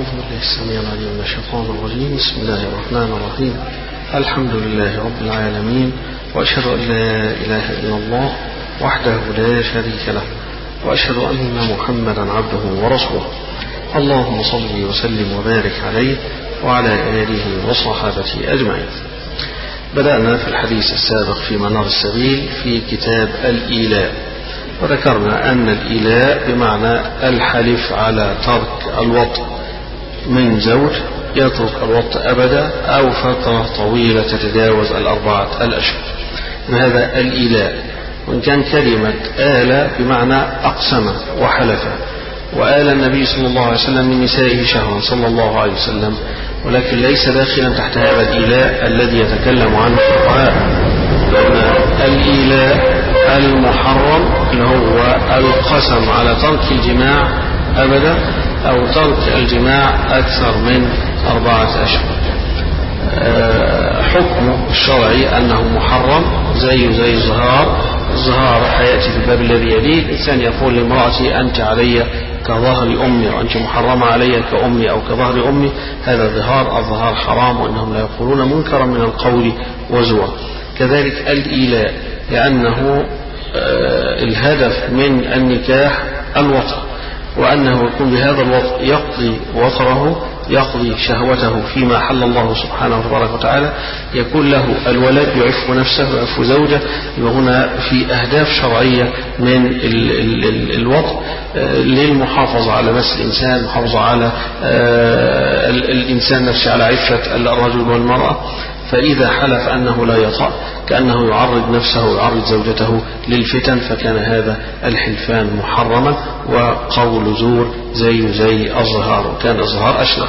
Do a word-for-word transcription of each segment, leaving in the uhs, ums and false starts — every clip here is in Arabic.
أعوذ بالله السميع العليم من الشيطان الرجيم. بسم الله الرحمن الرحيم. الحمد لله رب العالمين، وأشهد أن لا إله إلا الله وحده لا شريك له، وأشهد أن محمدا عبده ورسوله. اللهم صل وسلم وبارك عليه وعلى آله وصحابته أجمعين. بدأنا في الحديث السابق في منار السبيل في كتاب الإيلاء، وذكرنا أن الإيلاء بمعنى الحلف على ترك الوطء من زوج يترك الوطء أبدا أو فترة طويلة تتجاوز الأربعة الأشهر، هذا الإيلاء. وإن كان كلمة آل بمعنى أقسم وحلف، وآل النبي صلى الله عليه وسلم من نسائه شهرا صلى الله عليه وسلم، ولكن ليس داخلا تحت هذا الإيلاء الذي يتكلم عنه الفقهاء، لأن الإيلاء المحرم اللي هو القسم على ترك الجماع أبدا أو ترك الجماع أكثر من أربعة أشهر. حكمه الشرعي أنه محرم زي زي الظهار. الظهار حياتي في الباب الذي يليه. الإنسان يقول لامرأتي أنت علي كظهر أمي، وأنت محرمة علي كأمي أو كظهر أمي، هذا ظهار. الظهار حرام، وإنهم لا يقولون منكرا من القول وزورا. كذلك الإيلاء، لأنه الهدف من النكاح الوطء، وأنه يكون بهذا الوطء يقضي وطره، يقضي شهوته فيما حل الله سبحانه وتبارك وتعالى، يكون له الولد، يعف نفسه ويعف زوجه. وهنا في أهداف شرعية من ال ال ال الوطء للمحافظة على نفس الإنسان، المحافظة على الإنسان نفسه، على عفة الرجل والمرأة. فإذا حلف أنه لا يطأ كأنه يعرض نفسه ويعرض زوجته للفتن، فكان هذا الحلفان محرما وقول زور زي زي الظهار، وكان الظهار أشنع.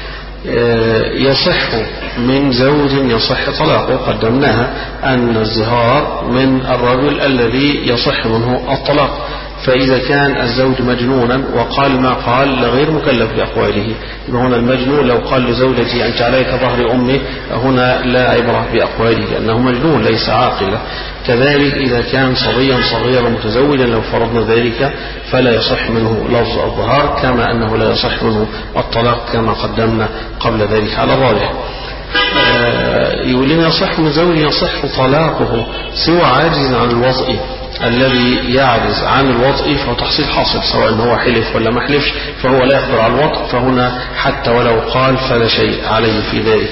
يصح من زوج يصح طلاقه، قدمناها أن الظهار من الرجل الذي يصح منه الطلاق، فإذا كان الزوج مجنونا وقال ما قال غير مكلف بأقواله. هنا المجنون لو قال لزوجتي أنت عليك ظهر أمي، هنا لا عبرة بأقواله لأنه مجنون ليس عاقلا. كذلك إذا كان صبيا صغيرا متزوجا لو فرضنا ذلك فلا يصح منه لفظ الظهار، كما أنه لا يصح منه الطلاق كما قدمنا قبل ذلك على الراجح. يقول لنا يصح من زوج يصح طلاقه سوى عاجز عن الوطء. الذي يعجز عن الوطء فهو تحصيل حاصل، سواء هو حلف ولا ما حلفش فهو لا يقدر على الوطء، فهنا حتى ولو قال فلا شيء عليه في ذلك.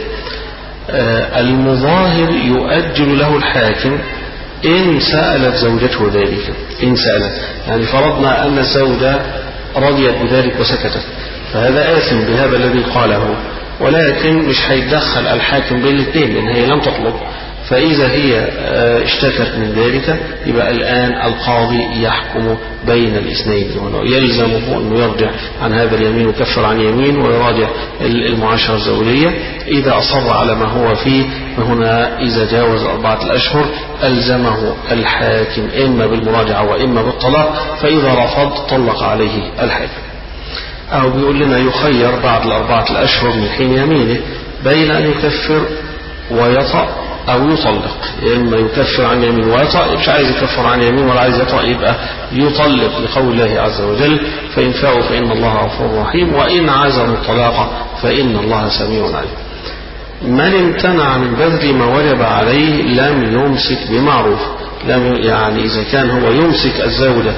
المظاهر يؤجل له الحاكم إن سألت زوجته ذلك. إن سألت يعني فرضنا أن الزوجة رضيت بذلك وسكتت، فهذا آثم بهذا الذي قاله، ولكن مش هيتدخل الحاكم بين الاثنين لأن هي لم تطلب. فإذا هي اشتكت من ذلك يبقى الآن القاضي يحكم بين الاثنين، يلزمه أنه يرجع عن هذا اليمين ويكفر عن يمين ويراجع المعاشرة الزوجية. إذا أصر على ما هو فيه فهنا إذا جاوز أربعة الأشهر ألزمه الحاكم إما بالمراجعة وإما بالطلاق، فإذا رفض طلق عليه الحاكم. أو بيقول لنا يخير بعد الأربعة الأشهر من حين يمينه بين أن يكفر ويطأ أو يطلق. إما يكفر عن يمين ويطأ، مش عايز يكفر عن يمين ولا عايز يطأ يبقى يطلق لقول الله عز وجل فإن فاءوا فإن الله غفور رحيم، وإن عزموا الطلاق فإن الله سميع عليم. من امتنع من بذل ما وجب عليه لم يمسك بمعروف. لم يعني إذا كان هو يمسك الزوجة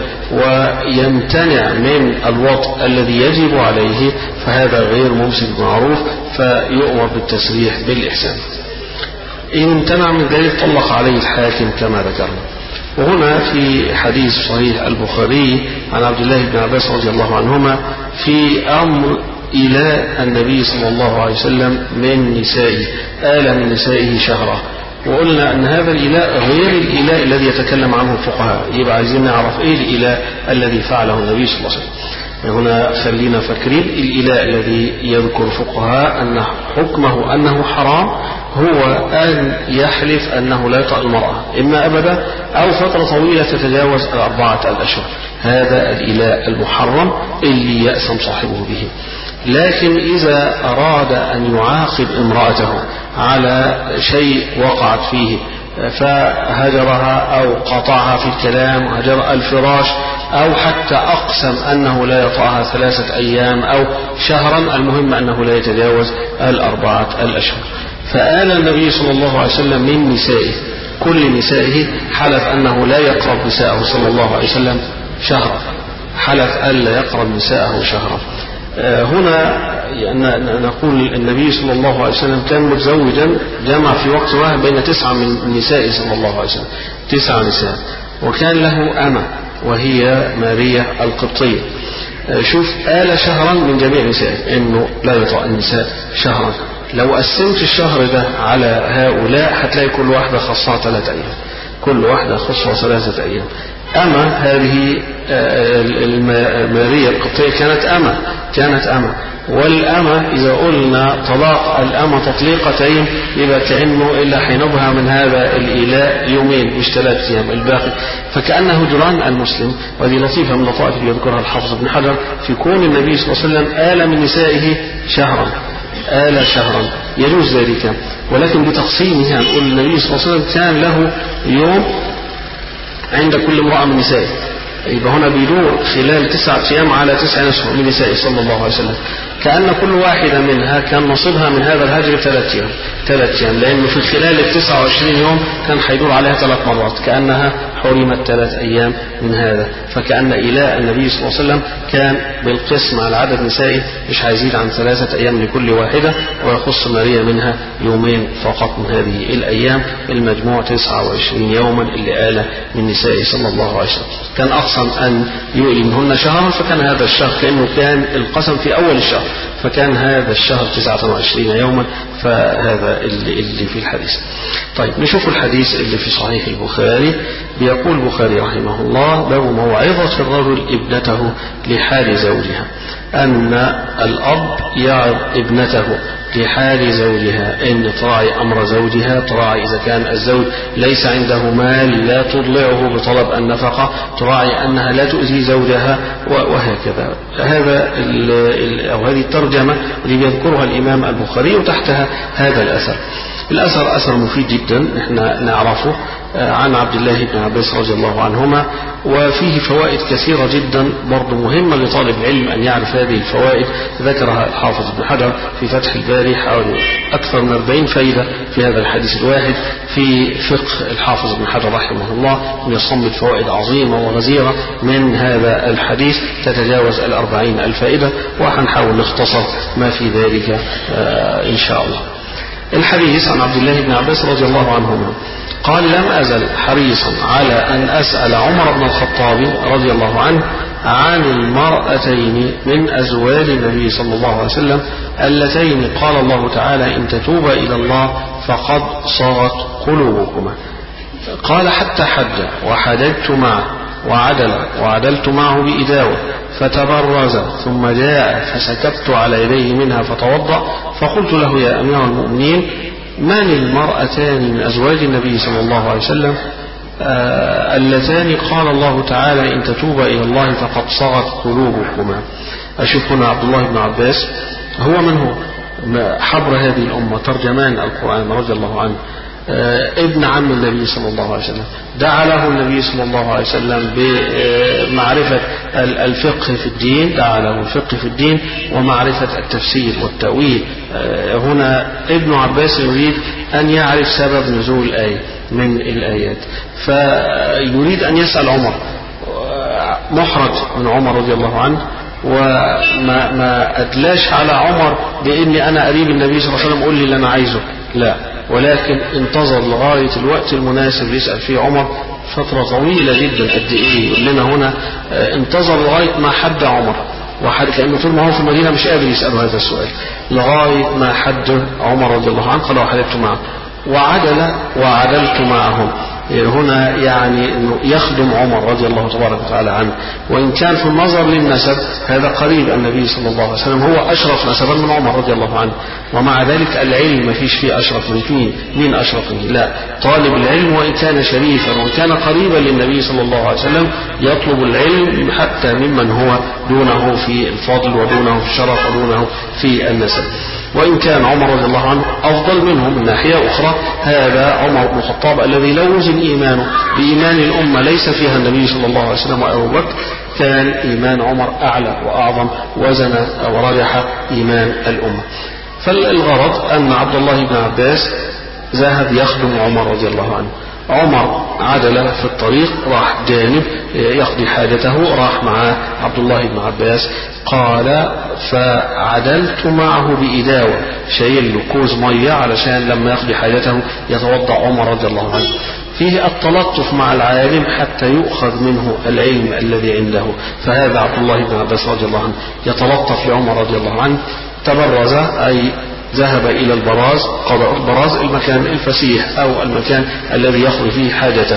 ويمتنع من الوطء الذي يجب عليه فهذا غير ممسك بمعروف، فيؤمر بالتسريح بالإحسان. إن امتنع من ذلك طلق عليه الحاكم كما ذكرنا. وهنا في حديث صحيح البخاري عن عبد الله بن عباس رضي الله عنهما في أمر إلى النبي صلى الله عليه وسلم من نسائه، آل من نسائه شهرا. وقلنا أن هذا الإلاء غير الإلاء الذي يتكلم عنه الفقهاء، يبقى عايزين نعرف إيه الإلاء الذي فعله النبي صلى الله عليه وسلم. هنا خلينا فاكرين الإلاء الذي يذكر الفقهاء أن حكمه أنه حرام هو أن يحلف أنه لا يطأ المرأة إما أبدا أو فترة طويلة تتجاوز الأربعة الأشهر. هذا الإلاء المحرم اللي يأثم صاحبه به. لكن إذا أراد أن يعاقب امرأته على شيء وقعت فيه فهجرها أو قطعها في الكلام، هجر الفراش، أو حتى أقسم أنه لا يطأها ثلاثة أيام أو شهرا، المهم أنه لا يتجاوز الأربعة الأشهر. فآل النبي صلى الله عليه وسلم من نسائه كل نسائه حلف أنه لا يقرب نساءه صلى الله عليه وسلم شهرا، حلف ألا يقرب نساءه شهرا. هنا نقول النبي صلى الله عليه وسلم كان متزوجا، جمع في وقت واحد بين تسعة من نسائه صلى الله عليه وسلم، تسعة نساء، وكان له أمة وهي ماريا القبطية. شوف آل شهرا من جميع نسائه، إنه لا يطأ النساء شهرا. لو قسمت الشهر ده على هؤلاء هتلاقي كل واحدة خصها ثلاثة أيام، كل واحدة خصها ثلاثة أيام. أما هذه ماريا القبطية كانت أمة كانت أمة والأمة إذا قلنا طلاق الأمة تطليقتين يبقى كأنه إلا حينبها من هذا الإيلاء يومين مش ثلاث أيام الباقي، فكأنه جران المسلم. وهذه لطيفة من لطائف يذكرها الحافظ ابن حجر في كون النبي صلى الله عليه وسلم آل من نسائه شهرا، آل شهرا يجوز ذلك، ولكن بتقسيمه هنقول النبي صلى الله عليه وسلم كان له يوم عند كل امرأة من نسائه، يبقى هنا بيدور خلال تسعة أيام على تسع نسوة من نسائه صلى الله عليه وسلم، كأن كل واحدة منها كان نصيبها من هذا الهجر ثلاث أيام ثلاث أيام لأنه في خلال التسعة وعشرين يوم كان حيدور عليها ثلاث مرات، كأنها حرمت ثلاث أيام من هذا. فكأن إيلاء النبي صلى الله عليه وسلم كان بالقسم على عدد نسائه مش هيزيد عن ثلاثة أيام لكل واحدة، ويخص ماريا منها يومين فقط من هذه الأيام، المجموع تسعة وعشرين يوما اللي آل من نسائه صلى الله عليه وسلم. كان أقسم أن يؤلي منهن شهرا، فكان هذا الشهر كأنه كان القسم في أول الشهر، فكان هذا الشهر تسعة وعشرين يوما، فهذا اللي, اللي في الحديث. طيب نشوف الحديث اللي في صحيح البخاري. بيقول البخاري رحمه الله: باب موعظة الرجل ابنته لحال زوجها، أن الأب يعظ ابنته لحال زوجها، إن تراعي أمر زوجها، تراعي إذا كان الزوج ليس عنده مال لا تضلعه بطلب النفقة، تراعي أنها لا تؤذي زوجها، وهكذا. هذا أو هذه الترجمة اللي بيذكرها الإمام البخاري وتحتها هذا الأثر. الأثر أثر مفيد جدا نحن نعرفه عن عبد الله بن عباس رضي الله عنهما، وفيه فوائد كثيرة جدا برضو مهمة لطالب العلم أن يعرف هذه الفوائد. ذكرها الحافظ ابن حجر في فتح الباري حوالي أكثر من أربعين فائدة في هذا الحديث الواحد. في فقه الحافظ ابن حجر رحمه الله يصمد فوائد عظيمة وغزيرة من هذا الحديث تتجاوز الأربعين الفائدة، وحنحاول نختصر ما في ذلك آه إن شاء الله. الحديث عن عبد الله بن عباس رضي الله عنهما قال: لم أزل حريصا على أن أسأل عمر بن الخطاب رضي الله عنه عن المرأتين من أزواج النبي صلى الله عليه وسلم اللتين قال الله تعالى: إن تتوبا إلى الله فقد صغت قلوبكما. قال: حتى حج وحججت معه وعدل وعدلت معه بإداوة فتبرز ثم جاء فسكبت على يديه منها فتوضأ، فقلت له: يا أمير المؤمنين، من المرأتان من أزواج النبي صلى الله عليه وسلم آه اللتان قال الله تعالى: إن تتوبا إلى الله فقد صغت قلوبكما. أشوف هنا عبد الله بن عباس هو من هو حبر هذه الأمة، ترجمان القرآن رضي الله عنه، آه ابن عم النبي صلى الله عليه وسلم، دعا له النبي صلى الله عليه وسلم بمعرفة الفقه في الدين، دعا له الفقه في الدين ومعرفة التفسير والتأويل. آه هنا ابن عباس يريد أن يعرف سبب نزول الآية من الآيات، فيريد أن يسأل عمر، محرج من عمر رضي الله عنه، وما ما أدلاش على عمر بإني أنا قريب النبي صلى الله عليه وسلم قول لي اللي أنا عايزه، لا، ولكن انتظر لغاية الوقت المناسب يسأل فيه عمر، فترة طويلة جدا. قد إيه؟ يقول لنا هنا انتظر لغاية ما حد عمر، وحد كأنه طول ما هو في المدينة مش قادر يسأله هذا السؤال، لغاية ما حد عمر رضي الله عنه قال: وحدثت معه وعدل وعدلت معهم. هنا يعني أنه يخدم عمر رضي الله تبارك وتعالى عنه، وإن كان في النظر للنسب هذا قريب النبي صلى الله عليه وسلم، هو أشرف نسبا من عمر رضي الله عنه، ومع ذلك العلم ما فيش فيه أشرف من مين مين أشرف منه، لا، طالب العلم وإن كان شريفا وإن كان قريبا للنبي صلى الله عليه وسلم يطلب العلم حتى ممن هو دونه في الفضل ودونه في الشرف ودونه في النسب. وإن كان عمر رضي الله عنه أفضل منه من ناحية أخرى. هذا عمر بن الخطاب الذي لو وزن إيمانه بإيمان الأمة ليس فيها النبي صلى الله عليه وسلم وأبو بكر كان إيمان عمر أعلى وأعظم وزن ورجح إيمان الأمة. فالغرض أن عبد الله بن عباس ذهب يخدم عمر رضي الله عنه. عمر عدل في الطريق راح جانب يقضي حاجته، راح مع عبد الله بن عباس. قال فعدلت معه بإداوة، شايل له كوز مية علشان لما يقضي حاجته يتوضأ عمر رضي الله عنه. فيه التلطف مع العالم حتى يؤخذ منه العلم الذي عنده. فهذا عبد الله بن عباس رضي الله عنه يتلطف لعمر رضي الله عنه. تبرز أي ذهب إلى البراز، قضاء البراز المكان الفسيح أو المكان الذي يقضي فيه حاجته.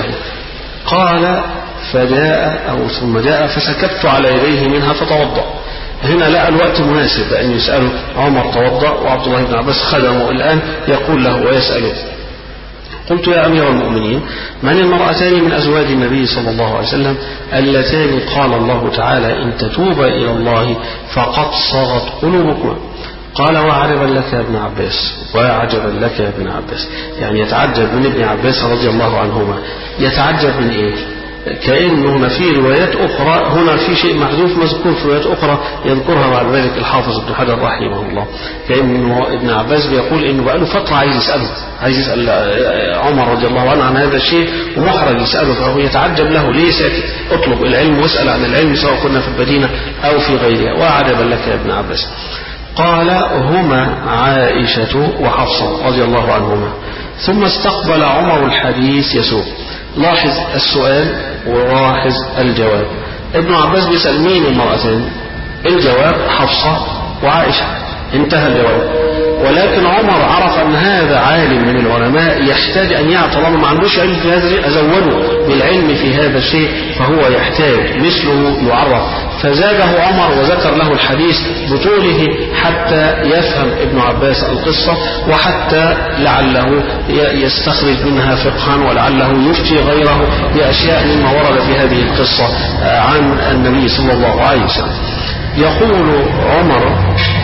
قال فجاء أو ثم جاء فسكبت على يديه منها فتوضأ. هنا لقى الوقت مناسب أن يسأله عمر توضأ، وعبد الله بن عباس خدمه الآن يقول له ويسأله. قلت يا أمير المؤمنين من المرأتان من أزواج النبي صلى الله عليه وسلم اللتان قال الله تعالى إن تتوبا إلى الله فقد صغت قلوبكما؟ قال وعجبا لك يا ابن عباس، وعجبا لك يا ابن عباس. يعني يتعجب من ابن عباس رضي الله عنهما. يتعجب من إيه؟ كأنه هنا في روايات أخرى، هنا في شيء محذوف مذكور في روايات أخرى يذكرها بعد ذلك الحافظ ابن حجر رحمه الله. كأنه ابن عباس بيقول إنه بقى له فترة عايز يسأله، عايز يسأل عمر رضي الله عنه عن هذا الشيء ومحرج يسأله، فهو يتعجب له ليه ساكت؟ اطلب العلم واسأل عن العلم سواء كنا في المدينة أو في غيرها. وعجبا لك يا ابن عباس. قال هما عائشة وحفصة رضي الله عنهما. ثم استقبل عمر الحديث يسوق. لاحظ السؤال ولاحظ الجواب. ابن عباس بيسأل مين المرأتين؟ الجواب حفصة وعائشة، انتهى الجواب. ولكن عمر عرف أن هذا عالم من العلماء يحتاج أن يعطى، طالما ما عندوش علم في هذا الشيء أزوده بالعلم في هذا الشيء، فهو يحتاج مثله يعرف. فزاده عمر وذكر له الحديث بطوله حتى يفهم ابن عباس القصة، وحتى لعله يستخرج منها فقها، ولعله يفتي غيره بأشياء مما ورد في هذه القصة عن النبي صلى الله عليه وسلم. يقول عمر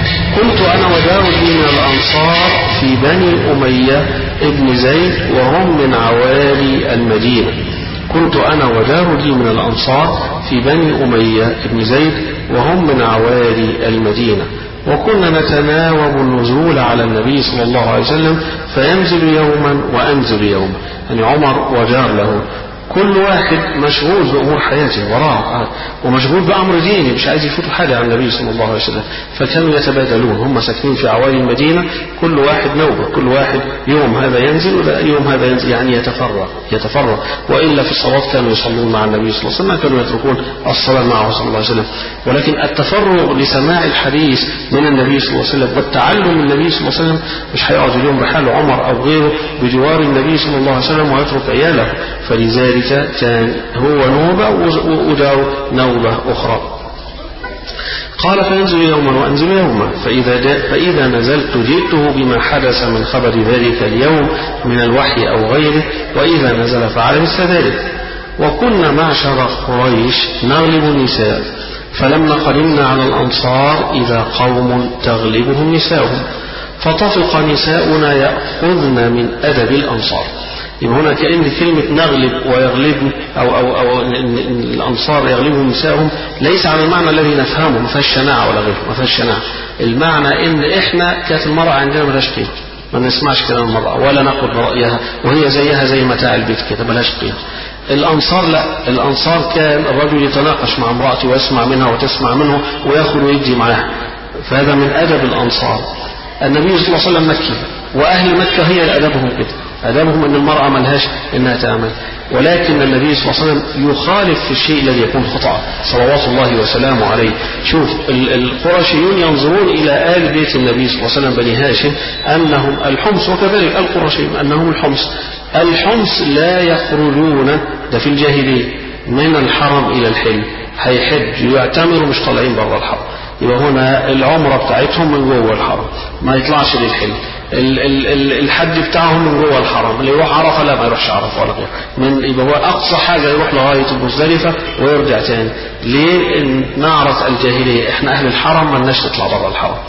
كنت أنا ودار لي من الأنصار في بني أمية ابن زيد وهم من عوالي المدينة. كنت أنا ودار لي من الأنصار في بني أمية ابن زيد وهم من عوالي المدينة، وكنا نتناوب النزول على النبي صلى الله عليه وسلم فينزل يوما وأنزل يوما. يعني عمر وجار له كل واحد مشغول بأمور حياته وراه ومشغول بأمر ديني، مش عايز يفوت حاجة عن النبي صلى الله عليه وسلم. فكانوا يتبادلون، هم ساكنين في عوالي المدينة، كل واحد نوبة، كل واحد يوم هذا ينزل ويوم هذا ينزل، يعني يتفرق يتفرق. وإلا في الصلاة كانوا يصلون مع النبي صلى الله عليه وسلم، كانوا يتركون الصلاة معه صلى الله عليه وسلم. ولكن التفرغ لسماع الحديث من النبي صلى الله عليه وسلم والتعلم من النبي صلى الله عليه وسلم، مش هيقعد اليوم بحال عمر أو غيره بجوار النبي صلى الله عليه وسلم ويترك عياله. فلذلك كان هو نوبة ودار نوبة أخرى. قال فينزل يوما وأنزل يوما، فإذا, فإذا نزلت جئته بما حدث من خبر ذلك اليوم من الوحي أو غيره، وإذا نزل فعل مثل ذلك. وكنا معشر قريش نغلب النساء، فلما قدمنا على الأنصار إذا قوم تغلبهم نساؤهم، فطفق نساؤنا يأخذن من أدب الأنصار. يبقى هنا كأن كلمة نغلب ويغلب أو, أو, أو الأنصار يغلبهم نساءهم ليس على المعنى الذي نفهمه، ما فيهاش شناعة ولا غيره، ما فيهاش شناعة. المعنى إن إحنا كانت المرأة عندنا ملهاش قيمة، ما نسمعش كلام المرأة ولا ناخد برأيها، وهي زيها زي متاع البيت كده ملهاش قيمة. الأنصار لا، الأنصار كان الرجل يتناقش مع امرأته ويسمع منها وتسمع منه ويأخذ ويدي معها، فهذا من أدب الأنصار. النبي صلى الله عليه وسلم مكي، وأهل مكة هي أدبهم كده، أدبهم أن المرأة ملهاش إنها تعمل. ولكن النبي صلى الله عليه وسلم يخالف في الشيء الذي يكون خطأ صلوات الله وسلامه عليه. شوف القرشيون ينظرون إلى آل بيت النبي صلى الله عليه وسلم بني هاشم أنهم الحمص، وكذلك القرشيون أنهم الحمص. الحمص لا يخرجون، ده في الجاهلية، من الحرم إلى الحل، هيحج يعتمروا مش طالعين بره الحرم. يبقى هنا العمرة بتاعتهم من جوه الحرم، ما يطلعش للحل. الحج بتاعهم من جوه الحرم، اللي يروح عرفة لا ما يروحش عرفة ولا غيره، من يبقى هو أقصى حاجة يروح لغاية المزدلفة ويرجع تاني. ليه؟ نعرف الجاهلية، احنا أهل الحرم ما لناش نطلع بره الحرم.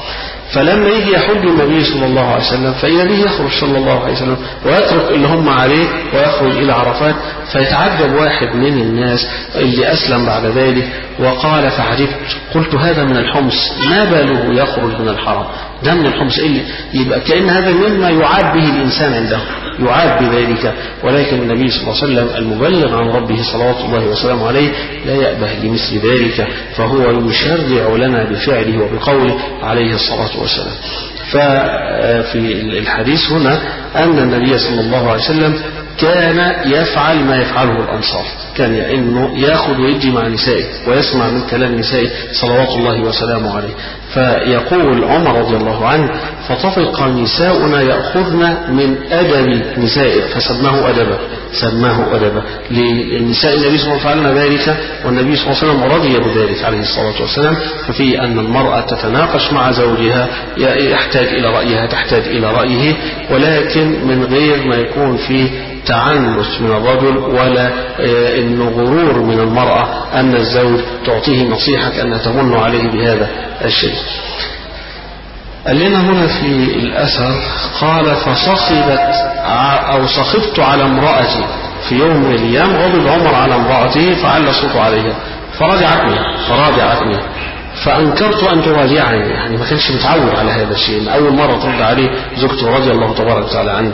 فلما يجي يحج النبي صلى الله عليه وسلم فإذا به يخرج صلى الله عليه وسلم ويترك اللي هم عليه ويخرج إلى عرفات، فيتعجب واحد من الناس اللي أسلم بعد ذلك وقال فعجبت، قلت هذا من الحمص ما باله يخرج من الحرم، ده من الحمص اللي يبقى كأن هذا مما يعاد به الإنسان عنده، يعاد بذلك. ولكن النبي صلى الله عليه وسلم المبلغ عن ربه صلوات الله وسلامه عليه لا يأبه لمثل ذلك، فهو يشرع لنا بفعله وبقوله عليه الصلاة والسلام. ففي الحديث هنا أن النبي صلى الله عليه وسلم كان يفعل ما يفعله الأنصار، كان إنه يأخذ ويجي مع نسائه ويسمع من كلام نسائه صلوات الله وسلامه عليه. فيقول عمر رضي الله عنه فطفق نساؤنا يأخذن من أدب نسائه فسماه أدبا، سماه أدبا للنساء النبي صلى الله عليه وسلم ذلك، والنبي صلى الله عليه وسلم رضي بذلك عليه الصلاة والسلام. ففي أن المرأة تتناقش مع زوجها، يحتاج إلى رأيها تحتاج إلى رأيه، ولكن من غير ما يكون فيه تعنت من الرجل ولا إنه غرور من المرأة أن الزوج تعطيه نصيحة كأنها تمن عليه بهذا الشيء. قال لنا هنا في الأثر قال فصخبت أو صخبت على امرأتي في يوم من الأيام، غضب عمر على امرأته فعلى صوته عليها فراجعتني فراجعتني فأنكرت أن تراجعني، يعني ما كانش متعود على هذا الشيء، أول مرة ترد عليه زوجته رضي الله تبارك وتعالى عنه.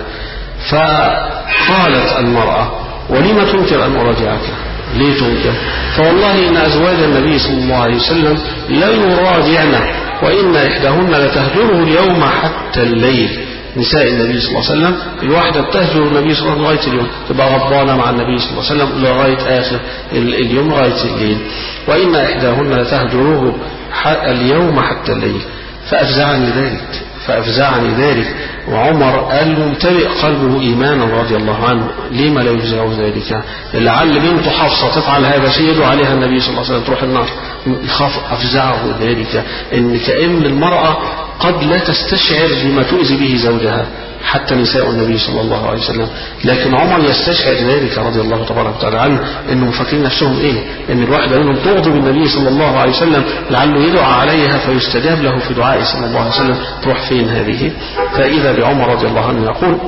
فقالت المرأة ولما تنكر أن أراجعك؟ ليه تنكر؟ فوالله إن أزواج النبي صلى الله عليه وسلم لا يراجعنا وإن إحداهن لتهجره اليوم حتى الليل. نساء النبي صلى الله عليه وسلم الواحدة بتهجر النبي صلى الله عليه وسلم لغاية اليوم، تبقى غضبانة مع النبي صلى الله عليه وسلم لغاية آخر اليوم لغاية الليل، وإن إحداهن لتهجره اليوم حتى الليل. فأفزعني ذلك فأفزعني ذلك وعمر قال ممتلئ قلبه إيمانا رضي الله عنه، لما لا يفزع ذلك؟ لعل بنت حفصة تفعل هذا شيء يدعو عليها النبي صلى الله عليه وسلم تروح النار، يخاف أفزعه ذلك، إن كأن المرأة قد لا تستشعر بما تؤذي به زوجها حتى نساء النبي صلى الله عليه وسلم، لكن عمر يستشعر ذلك رضي الله تبارك وتعالى عنه، انهم فاكرين نفسهم ايه، ان الواحدة منهم تغضب النبي صلى الله عليه وسلم لعله يدعى عليها فيستجاب له في دعائه صلى الله عليه وسلم، تروح فين هذه؟ فإذا بعمر رضي الله عنه يقول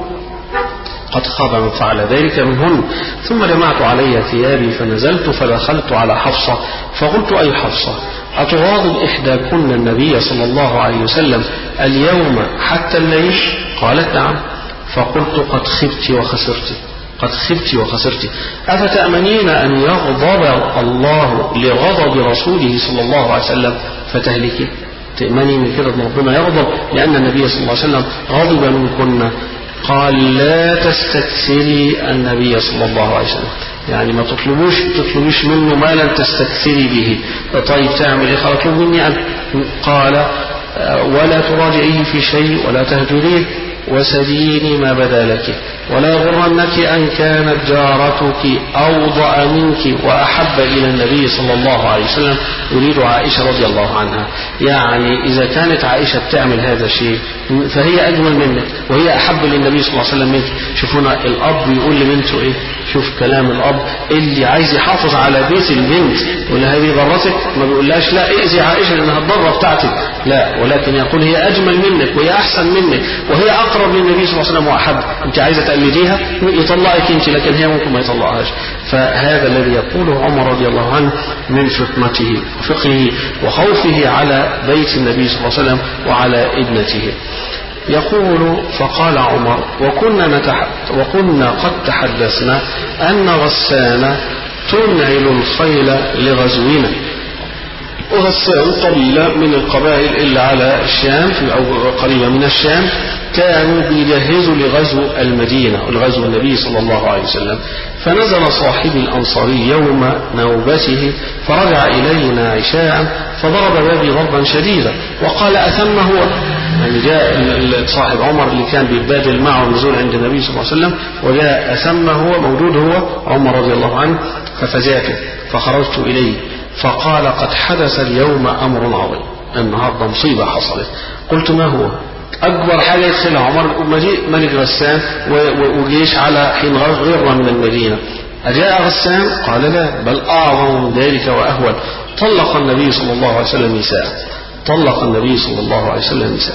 قد خاب من فعل ذلك منهن. ثم جمعت علي ثيابي فنزلت فدخلت على حفصة فقلت أي حفصة أتغاضب إحداكن النبي صلى الله عليه وسلم اليوم حتى الليل؟ قالت نعم. فقلت قد خبت وخسرت قد خبت وخسرت أفتأمنين أن يغضب الله لغضب رسوله صلى الله عليه وسلم فتهلكي؟ تأمني من كده أن ربنا يغضب لأن النبي صلى الله عليه وسلم غضب منكن؟ قال لا تستكثري النبي صلى الله عليه وسلم، يعني ما تطلبوش تطلبوش منه ما لن تستكثري به. طيب تعمل ايه؟ قال اطلب مني أن قال ولا تراجعيه في شيء ولا تهجريه وسديني ما بدا لك ولا يغرنك أن كانت جارتك أوضأ منك وأحب إلى النبي صلى الله عليه وسلم، يريد عائشة رضي الله عنها، يعني إذا كانت عائشة بتعمل هذا الشيء فهي أجمل منك وهي أحب للنبي صلى الله عليه وسلم منك. شوفونا الأب يقول لبنته إيه، شوف كلام الأب اللي عايز يحافظ على بيت البنت ولا هذه ضرتك، ما بيقولهاش لا ائذي عائشة لأنها الضرة بتاعتك، لا، ولكن يقول هي أجمل منك وهي أحسن منك وهي أقرب للنبي صلى الله عليه وسلم وأحب، أنت عايزة تقلديها يطلقك أنت لكن هي ممكن ما يطلقهاش. فهذا الذي يقوله عمر رضي الله عنه من فطنته وفقهه وخوفه على بيت النبي صلى الله عليه وسلم وعلى ابنته. يقول فقال عمر وكنا, نتح... وكنا قد تحدثنا أن غسان تنعل الخيل لغزونا. وغسان قبيلة من القبائل اللي على الشام أو قريبة من الشام كانوا بيجهزوا لغزو المدينة ولغزو النبي صلى الله عليه وسلم. فنزل صاحب الأنصاري يوم نوبته فرجع إلينا عشاء فضرب بابي ضربا شديدا وقال أثم هو، يعني جاء صاحب عمر اللي كان بيتبادل معه النزول عند النبي صلى الله عليه وسلم وجاء أثم هو موجود هو عمر رضي الله عنه. ففزعت فخرجت إليه فقال قد حدث اليوم أمر عظيم، النهارده مصيبة حصلت. قلت ما هو؟ أكبر حاجة يدخلها عمر مجيء ملك غسان وجيش على حين غير من المدينة. أجاء غسان؟ قال لا، بل أعظم من ذلك وأهول، طلق النبي صلى الله عليه وسلم نساء طلق النبي صلى الله عليه وسلم نساء.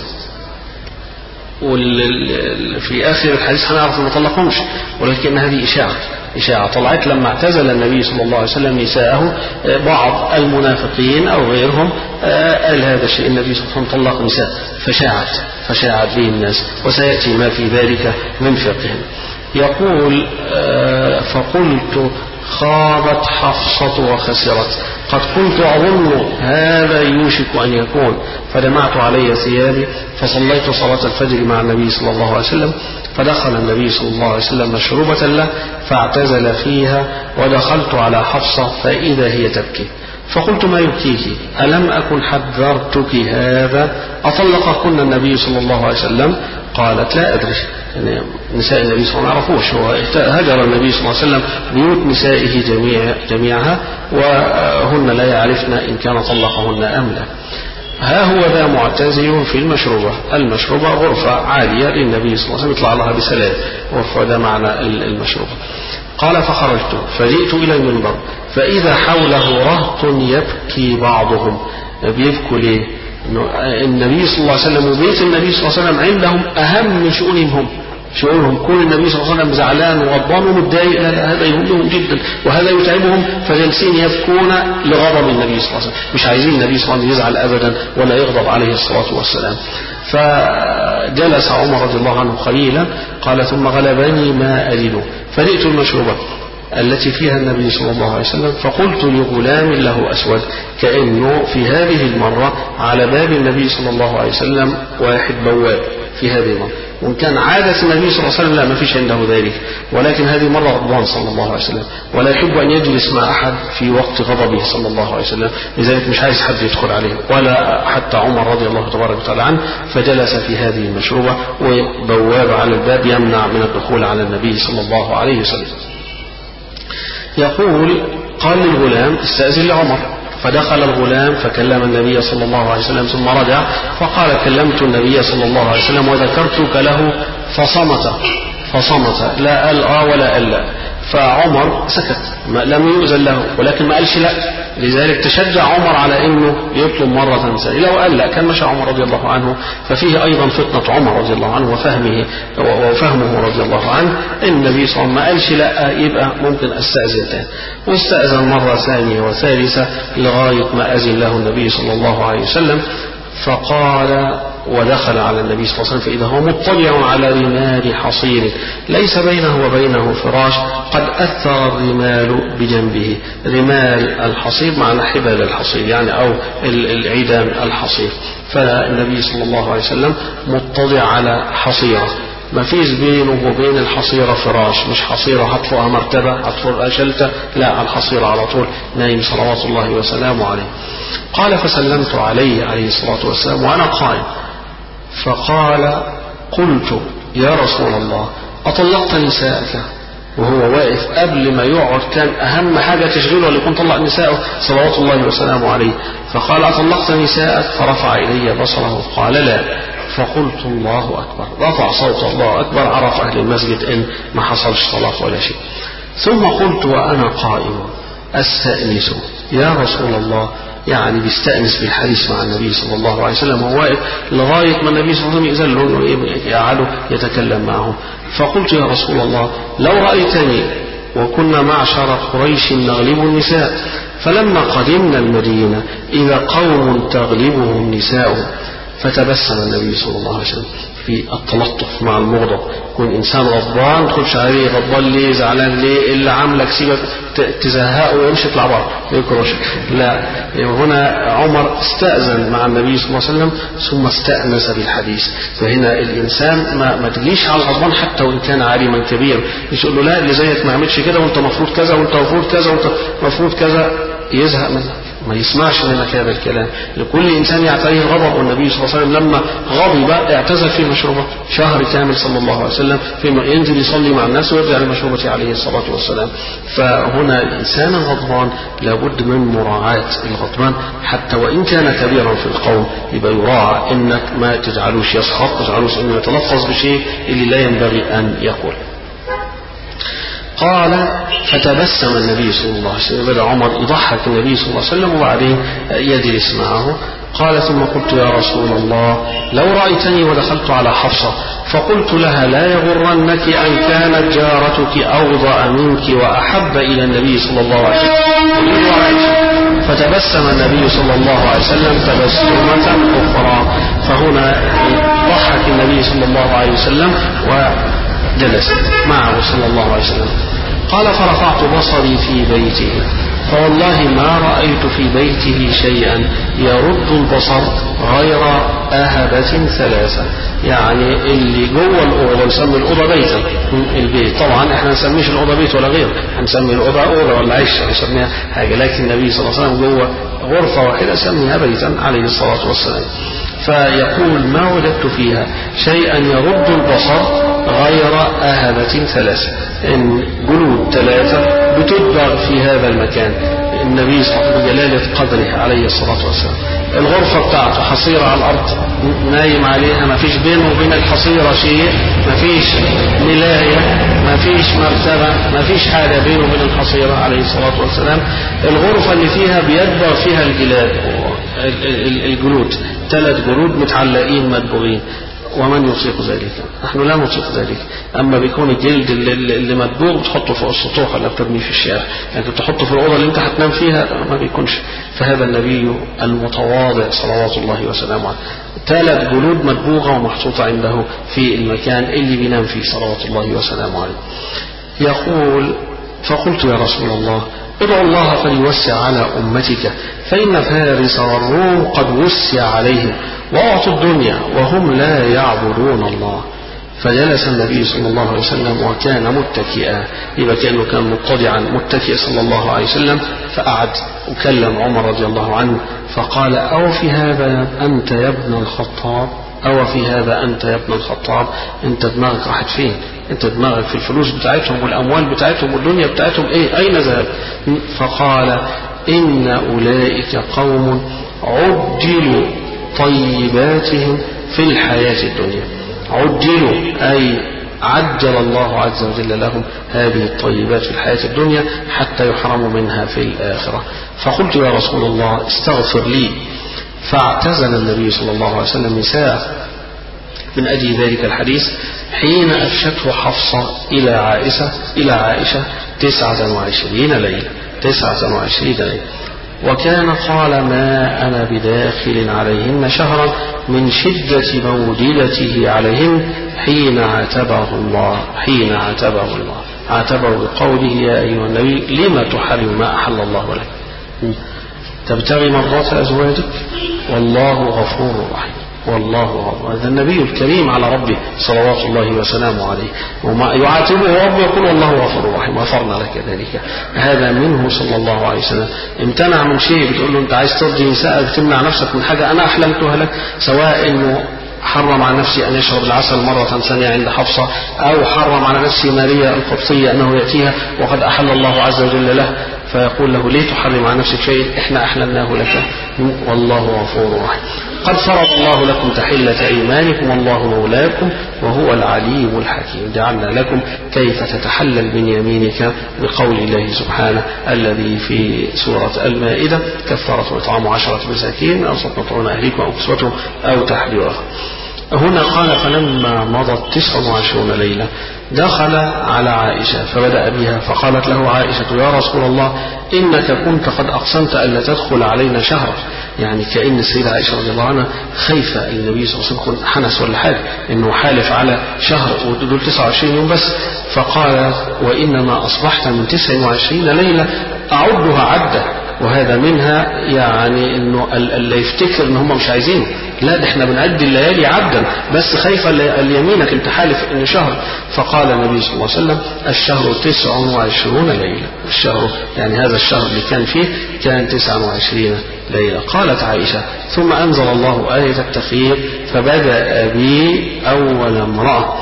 وفي آخر الحديث هنعرف ما طلقهمش، ولكن هذه إشاعة إشاعة طلعت لما اعتزل النبي صلى الله عليه وسلم نساءه. بعض المنافقين أو غيرهم قال هذا الشيء، النبي صلى الله عليه وسلم طلق نساء، فشاعت فشاعت به الناس، وسيأتي ما في ذلك من فقههم. يقول فقلت خابت حفصة وخسرت، قد كنت أظن هذا يوشك أن يكون، فدمعت علي ثيابي فصليت صلاة الفجر مع النبي صلى الله عليه وسلم، فدخل النبي صلى الله عليه وسلم مشروبة له فاعتزل فيها، ودخلت على حفصة فإذا هي تبكي، فقلت ما يبكيك؟ ألم أكن حذرتك هذا؟ أطلقكن النبي صلى الله عليه وسلم؟ قالت لا أدري، يعني نساء النبي صلى الله عليه وسلم ما يعرفوش، هو هجر النبي صلى الله عليه وسلم بيوت نسائه جميع جميعها، وهن لا يعرفن إن كان طلقهن أم لا. ها هو ذا معتزل في المشروبة. المشروبة غرفة عالية للنبي صلى الله عليه وسلم يطلع لها بسلام، غرفة ده معنى المشروبة. قال فخرجت فجئت إلى المنبر فإذا حوله رهط يبكي بعضهم. بيبكوا ليه؟ النبي صلى الله عليه وسلم وبيت النبي صلى الله عليه وسلم عندهم أهم من شؤونهم هم، شؤونهم كل النبي صلى الله عليه وسلم زعلان وغضبان ومتضايق، لا لا هذا يهمهم جدا وهذا يتعبهم، فجالسين يبكون لغضب النبي صلى الله عليه وسلم، مش عايزين النبي صلى الله عليه وسلم يزعل أبدا ولا يغضب عليه الصلاة والسلام. فجلس عمر رضي الله عنه قليلا، قال ثم غلبني ما أجد فجئت المشروبة التي فيها النبي صلى الله عليه وسلم، فقلت لغلام له أسود، كأنه في هذه المرة على باب النبي صلى الله عليه وسلم واحد بواب في هذه المرة، وإن كان عادة النبي صلى الله عليه وسلم لا ما فيش عنده ذلك، ولكن هذه مرة غضبان صلى الله عليه وسلم ولا يحب أن يجلس مع أحد في وقت غضبه صلى الله عليه وسلم، لذلك مش عايز حد يدخل عليه ولا حتى عمر رضي الله تبارك وتعالى عنه، فجلس في هذه المشروبة وبواب على الباب يمنع من الدخول على النبي صلى الله عليه وسلم. يقول قال للغلام استأذن لعمر، فدخل الغلام فكلم النبي صلى الله عليه وسلم ثم رجع فقال كلمت النبي صلى الله عليه وسلم وذكرتك له فصمت فصمت لا قال آه ولا قال لا، فعمر سكت لم يؤذن له ولكن ما قالش لا، لذلك تشجع عمر على انه يطلب مرة ثانية، لو قال لا كان مشى عمر رضي الله عنه. ففيه ايضا فتنة عمر رضي الله عنه وفهمه وفهمه رضي الله عنه ان النبي صلى الله عليه وسلم ما قالش لا يبقى ممكن استأذن تاني، واستأذن مرة ثانية وثالثة لغاية ما أذن له النبي صلى الله عليه وسلم. فقال ودخل على النبي صلى الله عليه وسلم فإذا هو مطلع على رمال حصير ليس بينه وبينه فراش قد أثر الرمال بجنبه، رمال الحصير معنى حبال الحصير يعني أو العيدان الحصير، فالنبي صلى الله عليه وسلم مطلع على حصيرة ما فيش بينه وبين الحصيرة فراش، مش حصيرة هطفئها مرتبة هطفئها شلتة، لا على الحصيرة على طول نايم صلوات الله وسلامه عليه. قال فسلمت عليه عليه الصلاة والسلام وأنا قائم، فقال قلت يا رسول الله أطلقت نساءك؟ وهو واقف قبل ما يقعد كان أهم حاجة تشغله اللي يكون طلق نساءه صلوات الله وسلامه عليه، فقال أطلقت نساءك؟ فرفع إلي بصره قال لا، فقلت الله أكبر، رفع صوت الله أكبر، عرف أهل المسجد إن ما حصلش طلاق ولا شيء. ثم قلت وأنا قائم أستأنس يا رسول الله، يعني بيستأنس بالحديث مع النبي صلى الله عليه وسلم وهو واقف لغاية ما النبي صلى الله عليه وسلم يأذن له يقعد يتكلم معه. فقلت يا رسول الله لو رأيتني وكنا معشر قريش نغلب النساء، فلما قدمنا المدينة إذا قوم تغلبهم نساء، فتبسم النبي صلى الله عليه وسلم في التلطف مع المغضب، كون إنسان غضبان تخش عليه غضبان ليه زعلان ليه اللي عاملك سيبك تزهقه ويمشي يطلع بره يكرش، لا هنا عمر استأذن مع النبي صلى الله عليه وسلم ثم استأنس بالحديث. فهنا الإنسان ما, ما تجيش على الغضبان حتى وإن كان عالما كبير، مش يقول له لا اللي زيك ما عملش كده وانت مفروض كذا وانت مفروض كذا وانت مفروض كذا، يزهق منه ما يسمعش منك هذا الكلام. لكل إنسان يعتريه الغضب، والنبي صلى الله عليه وسلم لما غضب اعتزل في المشروبة شهر كامل صلى الله عليه وسلم، فيما ينزل يصلي مع الناس ويرجع لمشروبته عليه الصلاة والسلام. فهنا الإنسان الغضبان لابد من مراعاة الغضبان حتى وإن كان كبيرا في القوم، يبقى يراعى إنك ما تجعلوش يسخط، ما تجعلوش إنه يتلفظ بشيء اللي لا ينبغي أن يقول. قال فتبسم النبي صلى الله عليه وسلم، بدأ عمر يضحك النبي صلى الله عليه وسلم وبعدين يجلس معه. قال ثم قلت يا رسول الله لو رأيتني ودخلت على حفصة فقلت لها لا يغرنك أن كانت جارتك أوضأ منك وأحب إلى النبي صلى الله عليه وسلم، فتبسم النبي صلى الله عليه وسلم تبسمة أخرى. فهنا ضحك النبي صلى الله عليه وسلم وجلس معه صلى الله عليه وسلم. قال فرفعت بصري في بيته فوالله ما رأيت في بيته شيئا يرد البصر غير أهبة ثلاثة، يعني اللي جوه الأوضة نسمي الأوضة بيتا البيت، طبعا احنا نسميش الأوضة بيت ولا غير، هنسمي الأوضة أوضة ولا عشة نسميها حاجة، لكن النبي صلى الله عليه وسلم جوه غرفة واحدة سميها بيتا عليه الصلاة والسلام. فيقول ما وجدت فيها شيئا يرد البصر غير أهبة ثلاثة، إن جلود ثلاثة بتدبر في هذا المكان. النبي صلى الله عليه وسلم بجلالة قدره عليه الصلاة والسلام الغرفة بتاعته حصيرة على الأرض نايم عليها، ما فيش بينه وبين الحصيرة شيء، ما فيش ملاية، ما فيش مرتبة، ما فيش حاجة بينه وبين الحصيرة عليه الصلاة والسلام. الغرفة اللي فيها بيدبر فيها الجلاد الجلود، ثلاث جلود متعلقين مدبوغين. ومن يطيق ذلك؟ نحن لا نطيق ذلك. أما بيكون الجلد اللي, اللي مدبوغ بتحطه فوق السطوح ولا بترميه في الشارع، يعني تحطه في الأوضة اللي انت هتنام فيها ما بيكونش. فهذا النبي المتواضع صلوات الله وسلامه عليه ثلاث جلود مدبوغة ومحطوطة عنده في المكان اللي بينام فيه صلوات الله وسلامه عليه. يقول فقلت يا رسول الله ادعو الله فليوسع على أمتك فإن فارس والروم قد وسع عليهم وأعطوا الدنيا وهم لا يعبدون الله. فجلس النبي صلى الله عليه وسلم وكان متكئا، يبقى كأنه كان مضطجعا متكئ صلى الله عليه وسلم. فقعد وكلم عمر رضي الله عنه فقال أو في هذا أنت يا ابن الخطاب، أو في هذا أنت يا ابن الخطاب، أنت دماغك راحت فين؟ أنت دماغك في الفلوس بتاعتهم والأموال بتاعتهم والدنيا بتاعتهم إيه؟ أين ذهب؟ فقال إن أولئك قوم عجلوا طيباتهم في الحياة الدنيا. عجلوا أي عجل الله عز وجل لهم هذه الطيبات في الحياة الدنيا حتى يحرموا منها في الآخرة. فقلت يا رسول الله استغفر لي. فاعتزل النبي صلى الله عليه وسلم نساء من أجل ذلك الحديث حين أفشته حفصة إلى عائشة إلى عائشة تسعة وعشرين ليلة تسعة وعشرين ليلة وكان قال ما أنا بداخل عليهن شهرا من شدة مودلته عليهن حين عاتبه الله حين عاتبه الله عاتبه بقوله يا أيها النبي لما تحرم ما أحل الله لك تبتغي مرضات أزواجك والله غفور رحيم. والله غفور. هذا النبي الكريم على ربه صلوات الله وسلامه عليه وما يعاتبه ربه يقول والله غفور رحيم غفرنا لك ذلك. هذا منه صلى الله عليه وسلم. امتنع من شيء بتقول له انت عايز ترضي نسائك تمنع نفسك من حاجة انا احلمتها لك، سواء انه حرم على نفسي أن يشرب العسل مرة ثانية عند حفصة، أو حرم على نفسي ماريا القبطية أنه يأتيها وقد أحل الله عز وجل له، فيقول له ليه تحرم على نفسك شيء إحنا أحللناه لك والله غفور رحيم. قد فرض الله لكم تحلة أيمانكم والله مولاكم وهو العليم الحكيم. جعلنا لكم كيف تتحلل من يمينك بقول الله سبحانه الذي في سورة المائدة كفارة إطعام عشرة مساكين أو تطعون أهليكم أو كسوتهم أو تحرير رقبة. هنا قال فلما مضت تسع وعشرون ليلة دخل على عائشة فبدأ بها فقالت له عائشة يا رسول الله إنك كنت قد أقسمت ألا تدخل علينا شهرا، يعني كأن السيدة عائشة رضي الله عنها خايفة النبي صلى الله عليه وسلم حنس ولا حاجة إنه حالف على شهر ودول تسعة وعشرين يوم بس. فقال وإنما أصبحت من تسع وعشرين ليلة أعدها عدة، وهذا منها يعني انه اللي يفتكر ان هم مش عايزين، لا ده احنا بنعد الليالي عدا بس خايفه اليمينك انت حالف ان شهر. فقال النبي صلى الله عليه وسلم الشهر تسع وعشرون ليله، الشهر يعني هذا الشهر اللي كان فيه كان تسع وعشرين ليله. قالت عائشه ثم انزل الله آية التخيير فبدأ بي اول امرأة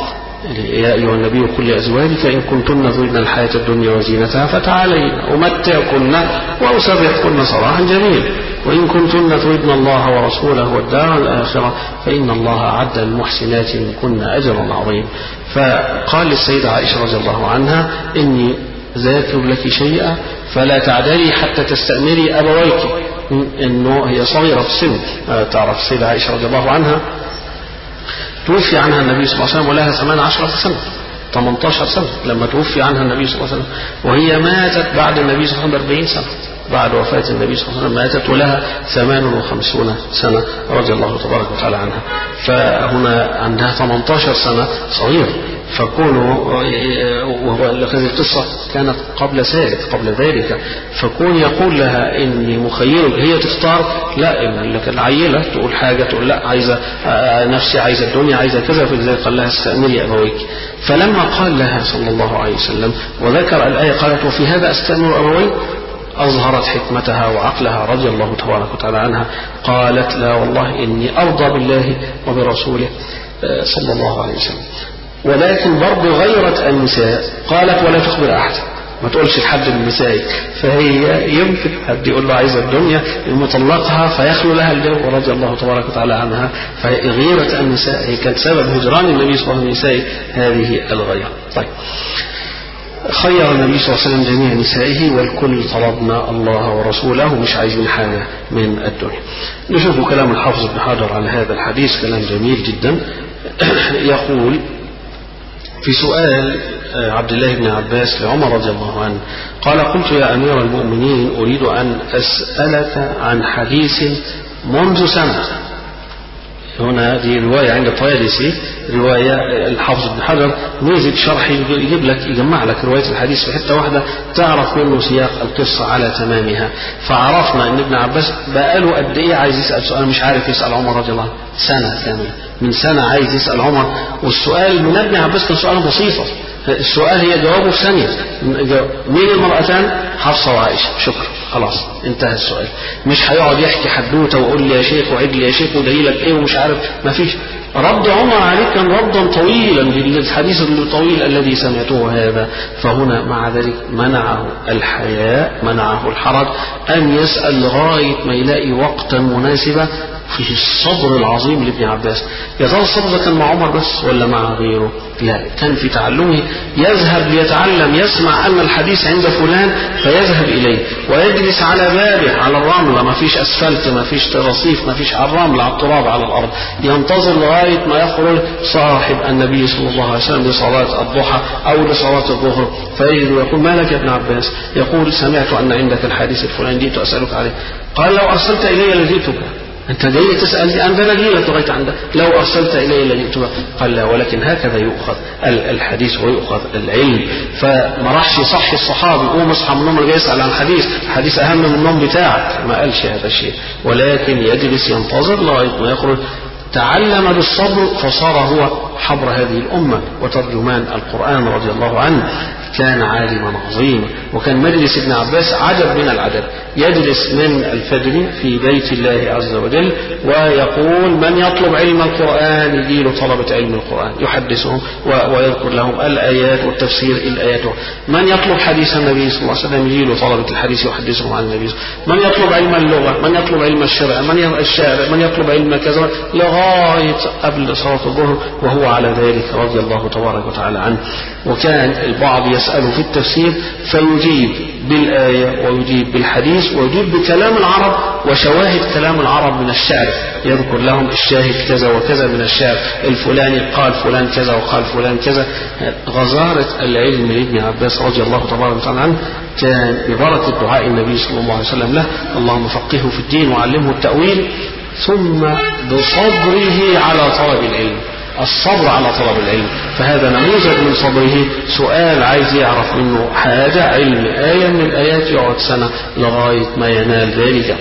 يا أيها النبي قل لأزواجك إن كنتن تريدن الحياة الدنيا وزينتها فتعالين أمتعكن وأسرحكن سراحا جميلا وإن كنتن تريدن الله ورسوله والدار الآخرة فإن الله أعد للمحسنات منكن أجرا عظيما. فقال للسيدة عائشة رضي الله عنها إني ذاكر لك شيئا فلا تعدلي حتى تستأمري أبويك، إنه هي صغيرة في السن. تعرف السيدة عائشة رضي الله عنها توفي عنها النبي صلى الله عليه وسلم ولها ثمانية عشر سنة، ثمانية عشر سنة لما توفي عنها النبي صلى الله عليه وسلم، وهي ماتت بعد النبي صلى الله عليه وسلم بأربعين سنة، بعد وفاة النبي صلى الله عليه وسلم ماتت ولها ثمان وخمسون سنة رضي الله تبارك وتعالى عنها. فهنا عندها ثمانية عشر سنة صغير، فكونه وهو هذه القصة كانت قبل ذلك قبل ذلك فكون يقول لها إني مخيرك هي تختار، لا لك العيلة تقول حاجة تقول لا عايزة نفسي عايزة الدنيا عايزة كذا، فلذلك قال لها استأمري أبويك. فلما قال لها صلى الله عليه وسلم وذكر الآية قالت وفي هذا أستأمر أبوي، أظهرت حكمتها وعقلها رضي الله تبارك وتعالى عنها. قالت لا والله إني أرضى بالله وبرسوله صلى الله عليه وسلم، ولكن برضو غيرت النساء. قالت ولا تخبر أحد، ما تقولش لحد من نسائك. فهي يمكن حد يقول له عايزة الدنيا المطلقها فيخلو لها الجو رضي الله تبارك وتعالى عنها. فغيرة النساء هي كانت سبب هجران النبي صلى الله عليه وسلم لنسائه هذه الغيرة. طيب خير النبي صلى الله عليه وسلم جميع نسائه والكل طلبنا الله ورسوله، مش عايزين حاجة من الدنيا. نشوف كلام الحافظ ابن حجر على هذا الحديث كلام جميل جدا. يقول في سؤال عبد الله بن عباس لعمر رضي الله عنه قال قلت يا أمير المؤمنين أريد أن أسألك عن حديث منذ سنة. هنا دي رواية عند الطيالسي، رواية الحافظ ابن حجر نزل شرح يجيب لك يجمع لك رواية الحديث في حتة واحدة تعرف منه سياق القصة على تمامها. فعرفنا ان ابن عباس بقاله قد ايه عايز يسأل سؤال مش عارف يسأل عمر رضي الله عنه، سنة كاملة من سنة عايز يسأل عمر، والسؤال من ابن عباس كان سؤال بسيطة، السؤال هي جوابه في ثانية. مين المرأتان؟ حفصة وعائشة، شكرا خلاص انتهى السؤال. مش هيقعد يحكي حدوته ويقول لي يا شيخ وعد لي يا شيخ ودليل لك ايه ومش عارف، ما فيش. رد عمر عليه كان ردا طويلا للحديث الطويل الذي سمعته هذا. فهنا مع ذلك منعه الحياء منعه الحرج أن يسأل لغاية ما يلاقي وقتا مناسبا فيه الصبر العظيم لابن عباس. يا ترى الصبر ده كان مع عمر بس ولا مع غيره؟ لا، كان في تعلمه يذهب ليتعلم، يسمع أن الحديث عند فلان فيذهب إليه ويجلس على بابه على الرملة، ما فيش أسفلت ما فيش رصيف ما فيش على الرمل على التراب على الأرض، ينتظر لغاية ما يخرج صاحب النبي صلى الله عليه وسلم لصلاة الضحى أو لصلاة الظهر فيجد ويقول ما لك يا ابن عباس؟ يقول سمعت أن عندك الحديث الفلاني جئت أسألك عليه. قال لو أرسلت إلي لجئتك. أنت جاي تسألني أنا أنا جاي لك لغاية عندك، لو أرسلت إلي لجئتك. قال لا، ولكن هكذا يؤخذ الحديث ويؤخذ العلم. فما راحش يصحي الصحابي قوم اصحى من النوم اللي جاي يسأل عن الحديث، الحديث أهم من النوم بتاعك، ما قالش هذا الشيء، ولكن يجلس ينتظر لغاية ما يخرج. تعلم بالصبر فصار هو حبر هذه الأمة وترجمان القرآن رضي الله عنه. كان عالما عظيما، وكان مجلس ابن عباس عجب من العجب، يجلس من الفجر في بيت الله عز وجل ويقول من يطلب علم القرآن يجي له طلبة علم القرآن يحدثهم ويذكر لهم الآيات والتفسير الآيات. من يطلب حديث النبي صلى الله عليه وسلم يجي له طلبة الحديث يحدثهم عن النبي. من يطلب علم اللغة، من يطلب علم الشرع، من الشارع، من يطلب علم كذا، لغاية قبل صلاة الظهر وهو على ذلك رضي الله تبارك وتعالى عنه. وكان البعض يسأله في التفسير فيجيب بالآية ويجيب بالحديث ويجيب بكلام العرب وشواهد كلام العرب من الشعر، يذكر لهم الشاهد كذا وكذا من الشعر الفلاني قال فلان كذا وقال فلان كذا. غزارة العلم لابن عباس رضي الله تبارك وتعالى عنه كان ببركة دعاء النبي صلى الله عليه وسلم له اللهم فقهه في الدين وعلمه التأويل، ثم بصبره على طلب العلم، الصبر على طلب العلم. فهذا نموذج من صبره. سؤال عايز يعرف منه حاجة علم آية من الآيات يقعد سنة لغاية ما ينال ذلك.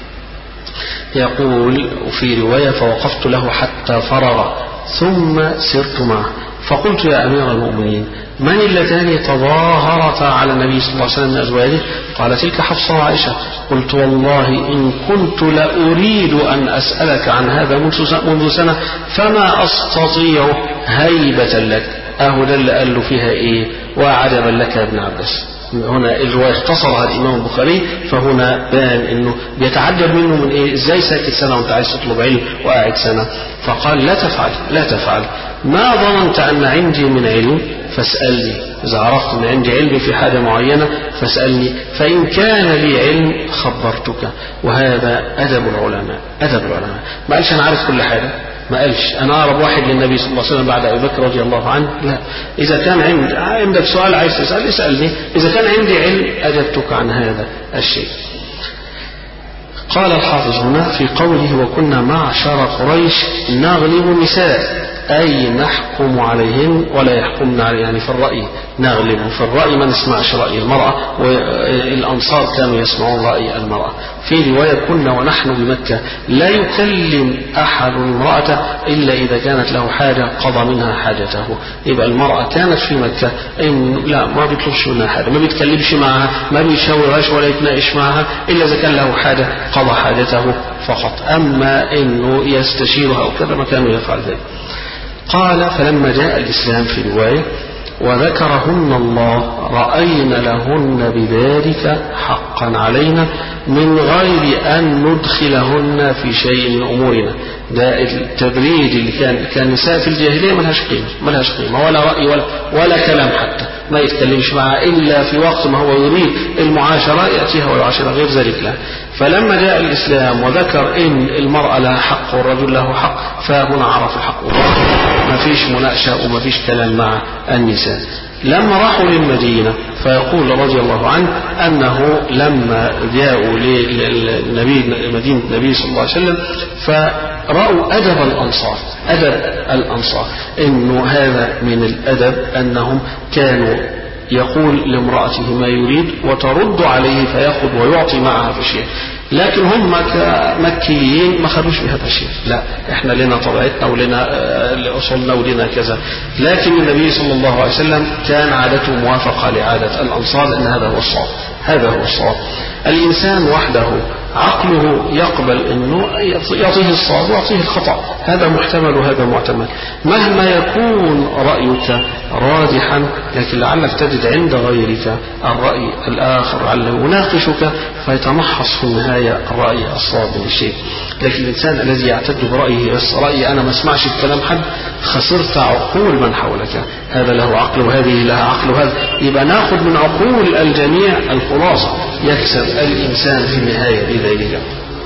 يقول في رواية فوقفت له حتى فرغ ثم سرت معه فقلت يا أمير المؤمنين من اللتان تظاهرتا على النبي صلى الله عليه وسلم من أزواجه؟ قال تلك حفصة وعائشة. قلت والله إن كنت لأريد أن أسألك عن هذا منذ سنة فما أستطيع هيبة لك. أهو ده اللي قال له فيها إيه وعجبا لك يا ابن عباس. هنا الرواية اختصرها الإمام البخاري، فهنا بان إنه بيتعجب منه من إيه إزاي ساكت سنة وأنت عايز تطلب علم وقاعد سنة. فقال لا تفعل لا تفعل ما ظننت أن عندي من علم فاسألني، إذا عرفت أن عندي علم في حاجة معينة فاسألني، فإن كان لي علم خبرتك. وهذا أدب العلماء، أدب العلماء. ما قالش أنا عارف كل حاجة، ما قالش أنا أقرب واحد للنبي صلى الله عليه وسلم بعد أبي بكر رضي الله عنه، لا. إذا كان عند عندك سؤال عايز تسأل اسألني، إذا كان عندي علم أجبتك عن هذا الشيء. قال الحافظ هنا في قوله وكنا معشر قريش نغلب النساء، أي نحكم عليهن ولا يحكمن عليه، يعني في الرأي نغلب، في الرأي ما نسمعش رأي المرأة، والأنصار كانوا يسمعون رأي المرأة. في رواية كنا ونحن بمكة لا يكلم أحد امرأته إلا إذا كانت له حاجة قضى منها حاجته. يبقى المرأة كانت في مكة إن لا ما بيطلبش منها حاجة، ما بيتكلمش معها، ما بيشاورهاش ولا يتناقش معها إلا إذا كان له حاجة قضى حاجته فقط. أما إنه يستشيرها أو كذا ما كانوا يفعل ذلك. قال فلما جاء الإسلام في رواية وذكرهن الله رأينا لهن بذلك حقا علينا من غير أن ندخلهن في شيء من أمورنا. ده التبريد اللي كان كان نساء في الجاهلية ملهاش قيمة، ملهاش قيمة ولا رأي ولا ولا كلام، حتى ما يتكلمش معها إلا في وقت ما هو يريد المعاشرة يأتيها ويعاشرها، غير ذلك لا. فلما جاء الإسلام وذكر إن المرأة لها حق والرجل له حق، فهنا عرف الحق، ما فيش مناقشة وما فيش كلام مع النساء. لما راحوا للمدينة فيقول رضي الله عنه أنه لما جاءوا للنبي مدينة النبي صلى الله عليه وسلم فرأوا أدب الأنصار، أدب الأنصار إنه هذا من الأدب أنهم كانوا يقول لامرأته ما يريد وترد عليه فيأخذ ويعطي معها في شيء. لكن هم كمكيين ما خدوش بهذا الشيء، لا احنا لنا طبيعتنا ولنا أصولنا ولنا كذا. لكن النبي صلى الله عليه وسلم كان عادته موافقة لعادة الأنصار، لأن هذا هو الصواب، هذا هو الصواب. الإنسان وحده عقله يقبل أنه يعطيه الصواب ويعطيه الخطأ، هذا محتمل وهذا معتمد. مهما يكون رأيك راجحا لكن لعلك تجد عند غيرك الرأي الآخر لعله يناقشك فيتمحص في النهاية الرأي الصواب للشيء. لكن الإنسان الذي يعتد برأيه بس رأيي أنا ما اسمعش الكلام حد، خسرت عقول من حولك. هذا له عقل وهذه لها عقل وهذا، يبقى ناخذ من عقول الجميع الخلاصة، يكسب الإنسان في النهاية بذلك.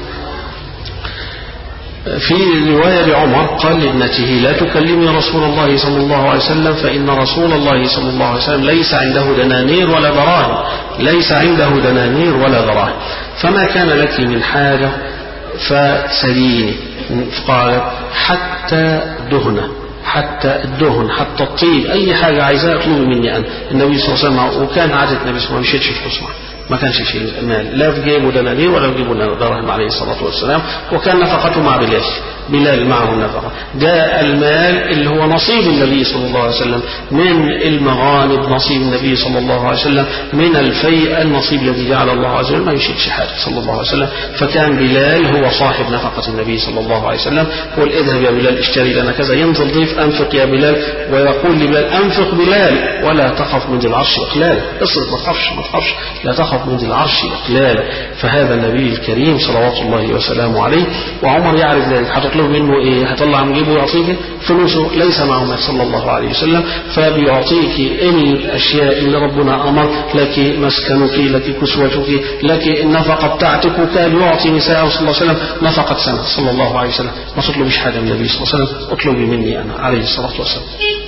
في رواية لعمر قال لابنته لا تكلمي رسول الله صلى الله عليه وسلم فإن رسول الله صلى الله عليه وسلم ليس عنده دنانير ولا دراهم، ليس عنده دنانير ولا دراهم، فما كان لك من حاجة فسليني. قالت حتى دهنة، حتى الدهن، حتى الطيب، أي حاجة عايزاها اطلبي مني أنا. النبي صلى الله عليه وسلم وكان عادة النبي صلى الله عليه وسلم ما مشيتش في الحصمة، ما كانش شيء مال، لا في جيبه دنانير ولا في جيبه دراهم عليه الصلاة والسلام، وكان نفقته مع بلال، بلال معه النفقة. ده المال اللي هو نصيب النبي صلى الله عليه وسلم من المغانم، نصيب النبي صلى الله عليه وسلم من الفيء، النصيب الذي جعل الله عز وجل، ما يشيلش حاجة صلى الله عليه وسلم. فكان بلال هو صاحب نفقة النبي صلى الله عليه وسلم، قل اذهب يا بلال اشتري لنا كذا، ينزل ضيف أنفق يا بلال، ويقول لبلال أنفق بلال ولا تخف من ذي العرش إقلال، اصرف ما تخافش ما تخافش لا تخف من ذي العرش إقلال. فهذا النبي الكريم صلوات الله وسلامه عليه. وعمر يعرف ذلك، هتطلب منه ايه؟ هطلع من جيبه ويعطيك فلوسه؟ ليس معه مال صلى الله عليه وسلم، فبيعطيك الاشياء اللي ربنا امر لك، مسكنك، لك كسوتك، لك النفقه بتاعتك، وكان يعطي نساءه صلى الله عليه وسلم نفقه سنه صلى الله عليه وسلم. ما تطلبش حاجه من النبي صلى الله عليه وسلم، اطلبي مني انا عليه الصلاه والسلام.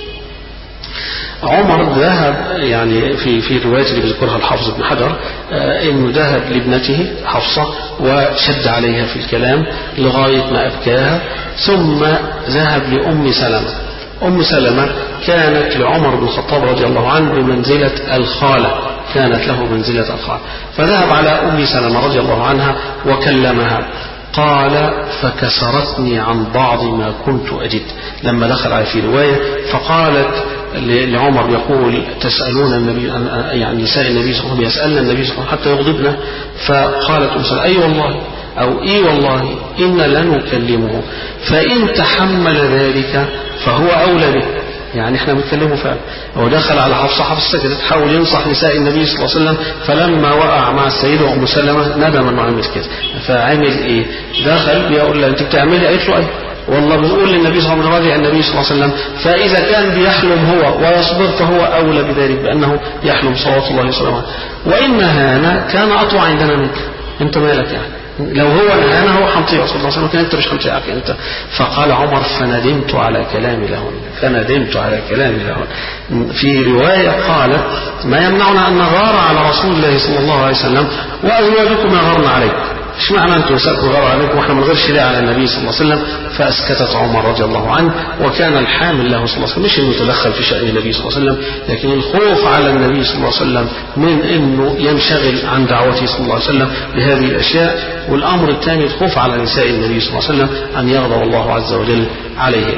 عمر ذهب يعني في في رواية اللي بيذكرها الحافظ ابن حجر انه ذهب لابنته حفصة وشد عليها في الكلام لغاية ما أبكاها، ثم ذهب لأم سلمة. أم سلمة كانت لعمر بن الخطاب رضي الله عنه بمنزلة الخالة، كانت له منزلة الخالة، فذهب على أم سلمة رضي الله عنها وكلمها. قال فكسرتني عن بعض ما كنت أجد. لما دخل على في رواية فقالت لعمر يقول تسألون النبي، يعني نساء النبي صلى الله عليه وسلم يسألنا النبي صلى الله عليه وسلم حتى يغضبنا، فقالت أم سلمة أي والله أو إي والله إن لنكلمه فإن تحمل ذلك فهو أولى به. يعني احنا بنتكلمه فعلا. هو دخل على حفصة، حفصة سكتت، حاول ينصح نساء النبي صلى الله عليه وسلم، فلما وقع مع السيدة أم سلمة ندم انه عمل كده. فعمل ايه؟ دخل بيقول لها انت بتعملي؟ قالت له ايه؟ والله بنقول للنبي صلى الله عليه وسلم النبي صلى الله عليه وسلم، فإذا كان بيحلم هو ويصبر فهو أولى بذلك بأنه يحلم صلوات الله وسلامه. وإن نهانا كان أطوع عندنا منك، أنت مالك يعني؟ لو هو نهانا هو حنطيع صلى الله عليه وسلم، أنت مش حنطيعك أنت. فقال عمر فندمت على كلامي لهن، فندمت على كلامي لهن. في رواية قالت ما يمنعنا أن نغار على رسول الله صلى الله عليه وسلم وأزواجكم يغارن عليكم، ايش معنى انتم نساءكم غار عليكم واحنا من غير شريعه على النبي صلى الله عليه وسلم؟ فاسكتت عمر رضي الله عنه، وكان الحامل له صلى الله عليه وسلم مش انه يتدخل في شان النبي صلى الله عليه وسلم، لكن الخوف على النبي صلى الله عليه وسلم من انه ينشغل عن دعوته صلى الله عليه وسلم بهذه الاشياء. والامر الثاني الخوف على نساء النبي صلى الله عليه وسلم ان يغضب الله عز وجل عليهم.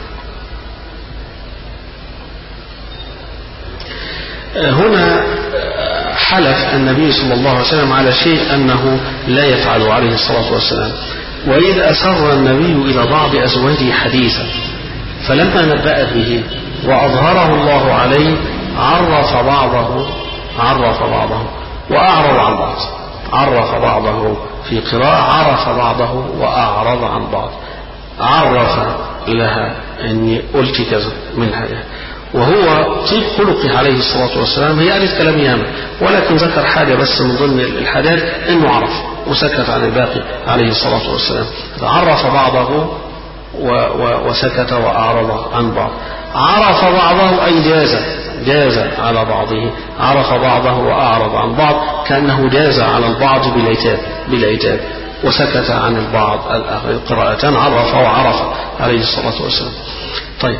هنا حلف النبي صلى الله عليه وسلم على شيء أنه لا يفعل عليه الصلاة والسلام. وإذ أسر النبي إلى بعض أزواجه حديثا فلما نبأت به وأظهره الله عليه عرف بعضه عرف بعضه وأعرض عن بعض، عرف بعضه في قراءة عرف بعضه وأعرض عن بعض. عرف لها أني قلت كذا من هذا، وهو طيب خلقه عليه الصلاة والسلام. هي قالت كلام ياما ولكن ذكر حاجة بس من ضمن الحاجات انه عرف وسكت عن الباقي عليه الصلاة والسلام. عرف بعضه و و وسكت وأعرض عن بعض. عرف بعضه أي جاز جاز على بعضه، عرف بعضه وأعرض عن بعض كأنه جاز على البعض بالعتاب بالعتاب وسكت عن البعض. القراءتان عرف وعرف عليه الصلاة والسلام. طيب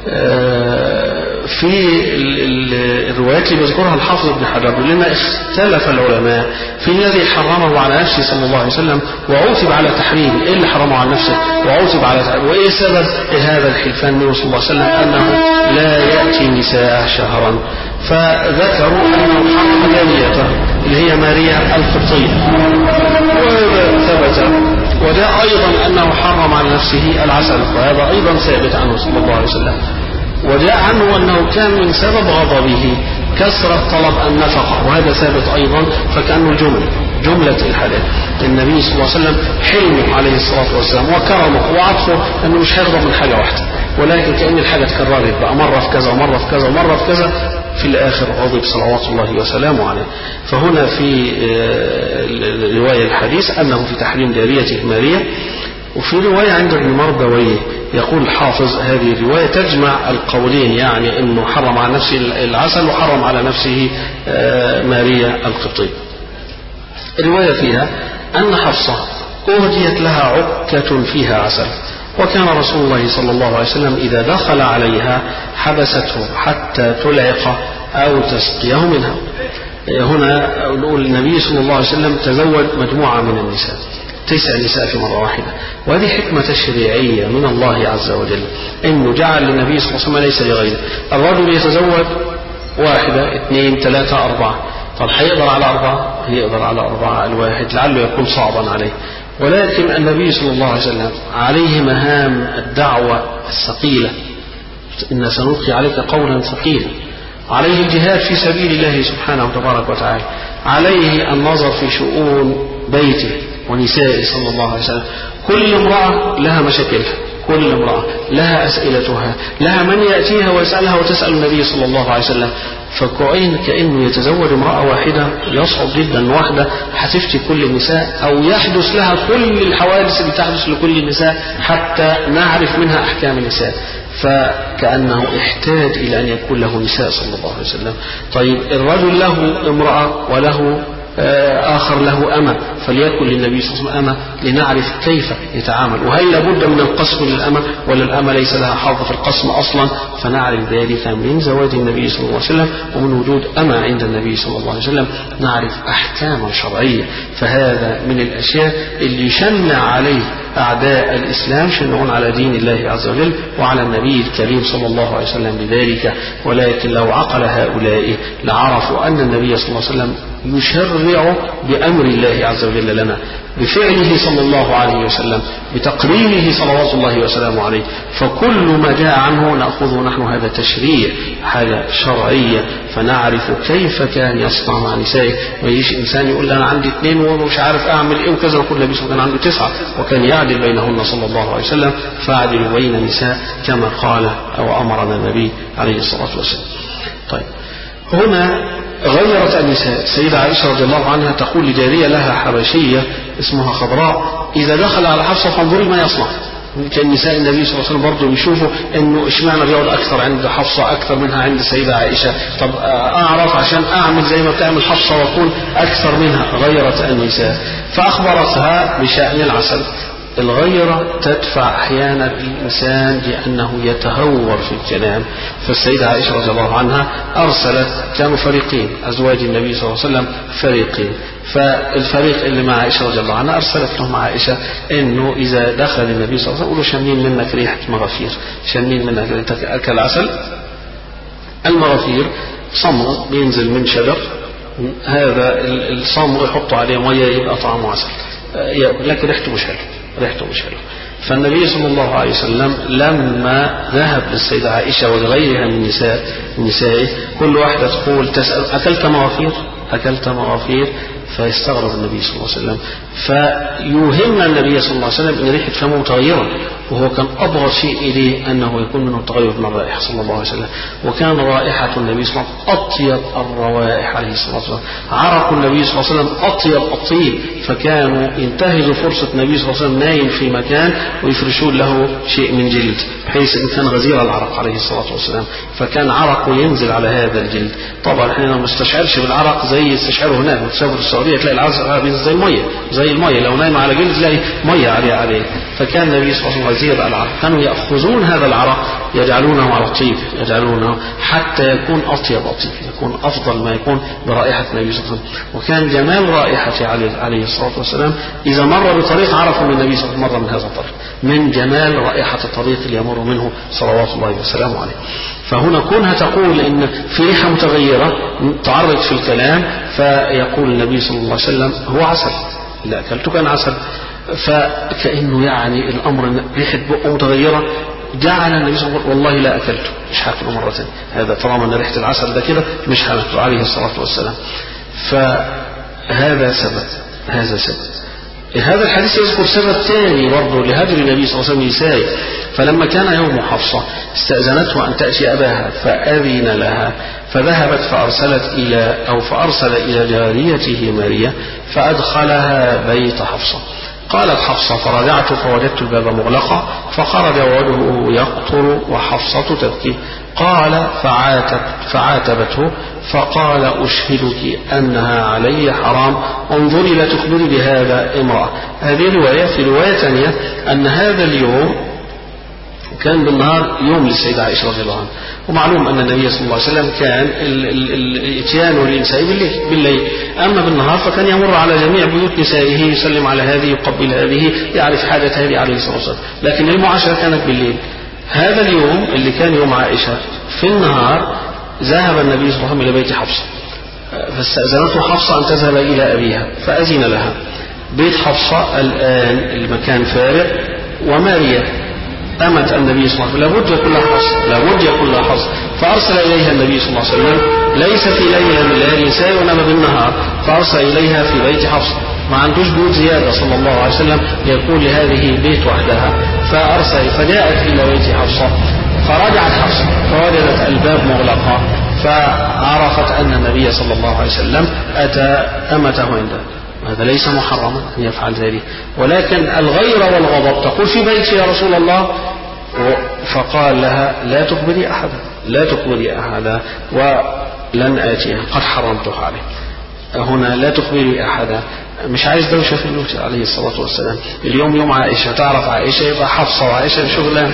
في الروايات اللي بيذكرها الحافظ ابن حجر بيقول لنا اختلف العلماء في الذي حرمه على نفسه صلى الله عليه وسلم وعوتب على تحريمه، ايه اللي حرمه على نفسه وعوتب على تحريمه، وايه سبب هذا الحلفان منه صلى الله عليه وسلم انه لا ياتي نساء شهرا. فذكروا انه حرم جاريته اللي هي ماريا القبطيه، وثبت وده ايضا انه حرم على نفسه العسل، وهذا ايضا ثابت عنه صلى الله عليه وسلم. وجاء عنه أنه كان من سبب غضبه كثرة طلب النفقة، وهذا ثابت أيضا. فكأنه الجملة جملة الحلال النبي صلى الله عليه وسلم حلمه عليه الصلاة والسلام وكرمه وعطفه أنه مش هيغضب من حاجة واحدة، ولكن كأن الحاجة تكررت بقى مرة في كذا ومرة في كذا ومرة في كذا، في الآخر غضب صلوات الله وسلامه عليه. فهنا في رواية الحديث أنه في تحريم جاريته ماريا. وفي رواية عند ابن مردويه يقول الحافظ هذه الرواية تجمع القولين، يعني أنه حرم على نفسه العسل وحرم على نفسه ماريا القبطية. الرواية فيها أن حفصة أهديت لها عكة فيها عسل، وكان رسول الله صلى الله عليه وسلم إذا دخل عليها حبسته حتى تلعق أو تسقيه منها. هنا نقول النبي صلى الله عليه وسلم تزوج مجموعة من النساء، تسع نساء في مرة واحدة، وهذه حكمة تشريعية من الله عز وجل أنه جعل للنبي صلى الله عليه وسلم ليس لغيره. الرجل يتزوج واحدة اثنين ثلاثة أربعة، طب هيقدر على أربعة؟ هيقدر على أربعة الواحد لعله يكون صعبا عليه، ولكن النبي صلى الله عليه وسلم عليه مهام الدعوة الثقيلة، إن سنلقي عليك قولا ثقيلا، عليه الجهاد في سبيل الله سبحانه وتبارك وتعالى، عليه النظر في شؤون بيته ونسائه صلى الله عليه وسلم. كل امرأة لها مشاكلها، كل امرأة لها أسئلتها، لها من يأتيها ويسألها وتسأل النبي صلى الله عليه وسلم. فكأن كأنه يتزوج امرأة واحدة يصعب جدا، واحدة هتفتي كل النساء أو يحدث لها كل الحوادث اللي تحدث لكل النساء حتى نعرف منها أحكام النساء. فكأنه احتاج إلى أن يكون له نساء صلى الله عليه وسلم. طيب الرجل له امرأة وله آخر له أمة، فليكن للنبي صلى الله عليه وسلم أمة لنعرف كيف يتعامل، وهل لابد من القسم للأمة ولا الأمة ليس لها حظ في القسم أصلا، فنعرف ذلك من زواج النبي صلى الله عليه وسلم ومن وجود أمة عند النبي صلى الله عليه وسلم، نعرف أحكاما شرعية. فهذا من الأشياء اللي شنع عليه أعداء الإسلام، شنعون على دين الله عز وجل وعلى النبي الكريم صلى الله عليه وسلم بذلك. ولكن لو عقل هؤلاء لعرفوا أن النبي صلى الله عليه وسلم يشرع بأمر الله عز وجل لنا، بفعله صلى الله عليه وسلم، بتقريره صلوات الله وسلامه عليه. فكل ما جاء عنه نأخذه نحن هذا تشريع، حاجة شرعية. فنعرف كيف كان يصنع مع نسائه. ما يجيش إنسان يقول أنا عندي اثنين ومش عارف أعمل إيه وكذا، وكل النبي كان عنده تسعة وكان يعدل بينهن صلى الله عليه وسلم، فاعدلوا بين النساء كما قال أو أمرنا النبي عليه الصلاة والسلام. طيب هنا غيرت النساء. السيدة عائشة رضي الله عنها تقول لجارية لها حبشية اسمها خضراء إذا دخل على حفصة فانظري ما يصنع. كان نساء النبي صلى الله عليه وسلم برضه بيشوفوا انه اشمعنى بيقعد اكثر عند حفصه اكثر منها عند السيده عائشه، طب اعرف عشان اعمل زي ما بتعمل حفصه واكون اكثر منها. غيرت النساء فاخبرتها بشان العسل. الغيرة تدفع أحيانا الإنسان لأنه يتهور في الكلام. فالسيدة عائشة رضي الله عنها أرسلت، كانوا فريقين أزواج النبي صلى الله عليه وسلم فريقين، فالفريق اللي مع عائشة رضي الله عنها أرسلت لهم عائشة إنه إذا دخل النبي صلى الله عليه وسلم قولوا شمين منك ريحة مغافير، شمين منك ريحة أكل عسل. المغافير صمغ بينزل من شجر، هذا الصمغ يحطوا عليه مية يبقى طعمه عسل، لكن ريحته مش حلو، ريحته مش حلو. فالنبي صلى الله عليه وسلم لما ذهب للسيدة عائشة ولغيرها من نساء نسائه كل واحدة تقول تسأل أكلت مغافير أكلت مغافير، فيستغرب النبي صلى الله عليه وسلم، فيوهم النبي صلى الله عليه وسلم ان ريحه فمه متغيره، وهو كان ابغض شيء اليه انه يكون منه تغير من الرائحه صلى الله عليه وسلم. وكان رائحه النبي صلى الله عليه وسلم اطيب الروائح عليه الصلاه والسلام، عرق النبي صلى الله عليه وسلم اطيب الطيب، فكانوا ينتهزوا فرصه النبي صلى الله عليه وسلم نايم في مكان ويفرشون له شيء من جلد، بحيث ان كان غزير العرق عليه الصلاه والسلام، فكان عرقه ينزل على هذا الجلد. طبعا احنا ما نستشعرش بالعرق زي يستشعره هناك، وتسافر في السعوديه تلاقي العرق بينزل زي الميه، زي الميه لو نايم على جلد تلاقي ميه عليه عليه. فكان النبي صلى الله عليه وسلم غزير العرق، كانوا ياخذون هذا العرق يجعلونه على الطيب، يجعلونه حتى يكون اطيب اطيب، يكون افضل ما يكون برائحه النبي صلى الله عليه وسلم. وكان جمال رائحه عليه عليه الصلاه والسلام اذا مر بطريق عرفوا من النبي صلى الله عليه وسلم مر من هذا الطريق، من جمال رائحه الطريق اللي يمر منه صلوات الله وسلامه عليه. فهنا كونها تقول ان في ريحه متغيره تعرض في الكلام، فيقول النبي صلى الله عليه وسلم هو عسل، لا اكلته كان عسل، فكأنه يعني الامر ريحه بقه متغيره، جعل النبي صلى الله عليه وسلم والله لا اكلته، مش هاكله مره ثانيه، هذا طالما ان ريحه العسل ده كده مش هاكله عليه الصلاه والسلام. فهذا سبب، هذا سبب. هذا الحديث يذكر سبب ثاني برضه لهجر النبي صلى الله عليه وسلم نسائه. فلما كان يوم حفصة استأذنته أن تأتي أباها فأذن لها، فذهبت فأرسلت إلى أو فأرسل إلى جاريته ماريا فأدخلها بيت حفصة. قالت حفصة فرجعت فوجدت الباب مغلقا، فخرج وجهه يقطر وحفصة تبكي. قال فعاتب فعاتبته فقال أشهدك أنها علي حرام، انظري لا تخبري بهذا امرأة. هذه رواية. في رواية ثانية أن هذا اليوم كان بالنهار يوم للسيدة عائشة رضي الله عنها، ومعلوم أن النبي صلى الله عليه وسلم كان الاتيان للنساء بالليل, بالليل أما بالنهار فكان يمر على جميع بيوت نسائه يسلم على هذه يقبل هذه يعرف حاجة هذه عليه الصلاة والسلام، لكن المعاشرة كانت بالليل. هذا اليوم اللي كان يوم عائشة في النهار ذهب النبي صلى الله عليه وسلم إلى بيت حفصة، فاستأذنته حفصة أن تذهب إلى أبيها فأذن لها. بيت حفصة الآن المكان فارغ، وماريا أمت النبي صلى الله عليه وسلم لابد يكون لها حظ، لابد يكون لها حظ، فأرسل إليها النبي صلى الله عليه وسلم ليس في ليلة من الليالي نساء وإنما بالنهار، فأرسل إليها في بيت حفصة، ما عندوش بيوت زيادة صلى الله عليه وسلم يكون لهذه بيت وحدها، فأرسل فجاءت إلى بيت حفصة، فرجعت حفصة فوجدت الباب مغلقا، فعرفت أن النبي صلى الله عليه وسلم أتى أمته عنده. هذا ليس محرما أن يفعل ذلك، ولكن الغيرة والغضب تقول في بيتي يا رسول الله، فقال لها لا تخبري أحدا، لا تخبري أحدا ولن آتيها قد حرمته عليه. هنا لا تخبري أحدا، مش عايز دوشة في البيوت عليه الصلاة والسلام. اليوم يوم عائشة، تعرف عائشة يبقى حفصة، وعائشة شغلها،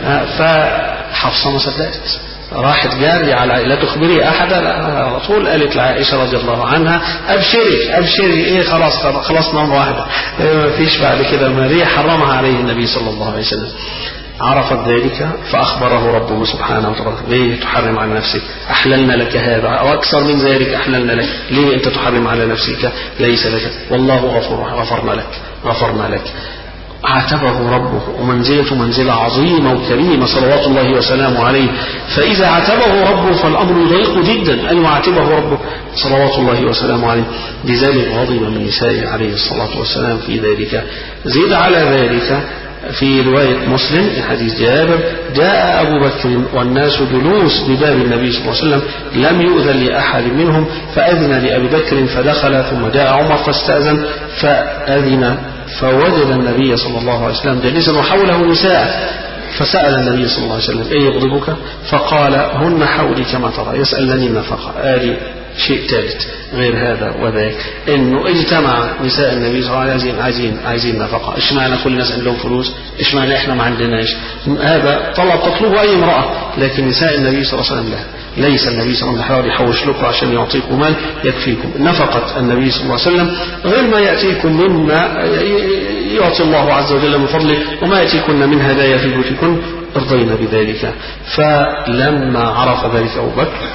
فحفصة ما صدقت، راحت جارية على لا تخبري أحدا، على طول قالت لعائشة رضي الله عنها أبشري أبشري إيه خلاص خلاص نمرة واحدة، ما فيش بعد كده. ماريا حرمها عليه النبي صلى الله عليه وسلم. عرفت ذلك فأخبره ربه سبحانه وتعالى ليه تحرم على نفسك، أحللنا لك هذا أو أكثر من ذلك أحللنا لك، ليه أنت تحرم على نفسك، ليس لك والله غفور غفرنا لك غفرنا لك. عاتبه ربه، ومنزلته منزلة عظيمة وكريمة صلوات الله وسلامه عليه. فإذا عاتبه ربه فالأمر يضيق جدا أن يعاتبه ربه صلوات الله وسلامه عليه. لذلك غضب من نسائه عليه الصلاة والسلام في ذلك. زيد على ذلك في رواية مسلم في حديث جابر: جاء أبو بكر والناس جلوس بباب النبي صلى الله عليه وسلم لم يؤذن لأحد منهم فأذن لأبي بكر فدخل، ثم جاء عمر فاستأذن فأذن فوجد النبي صلى الله عليه وسلم جالسا وحوله نساء، فسأل النبي صلى الله عليه وسلم: ايه يغضبك؟ فقال: هن حولي كما ترى يسألني النفقة. قال شيء ثالث غير هذا وذاك، انه اجتمع نساء النبي صلى الله عليه وسلم عايزين عايزين نفقه. اشمعنى كل الناس عندهم فلوس؟ اشمعنى احنا ما عندناش؟ هذا طلب تطلبه اي امراه، لكن نساء النبي صلى الله عليه وسلم لا. ليس النبي صلى الله عليه وسلم يحوش لكم عشان يعطيكم مال يكفيكم. نفقة النبي صلى الله عليه وسلم غير ما يأتيكم مما يعطي الله عز وجل من فضله، وما يأتيكن من هدايا في بيوتكم ارضينا بذلك. فلما عرف ذلك أبو بكر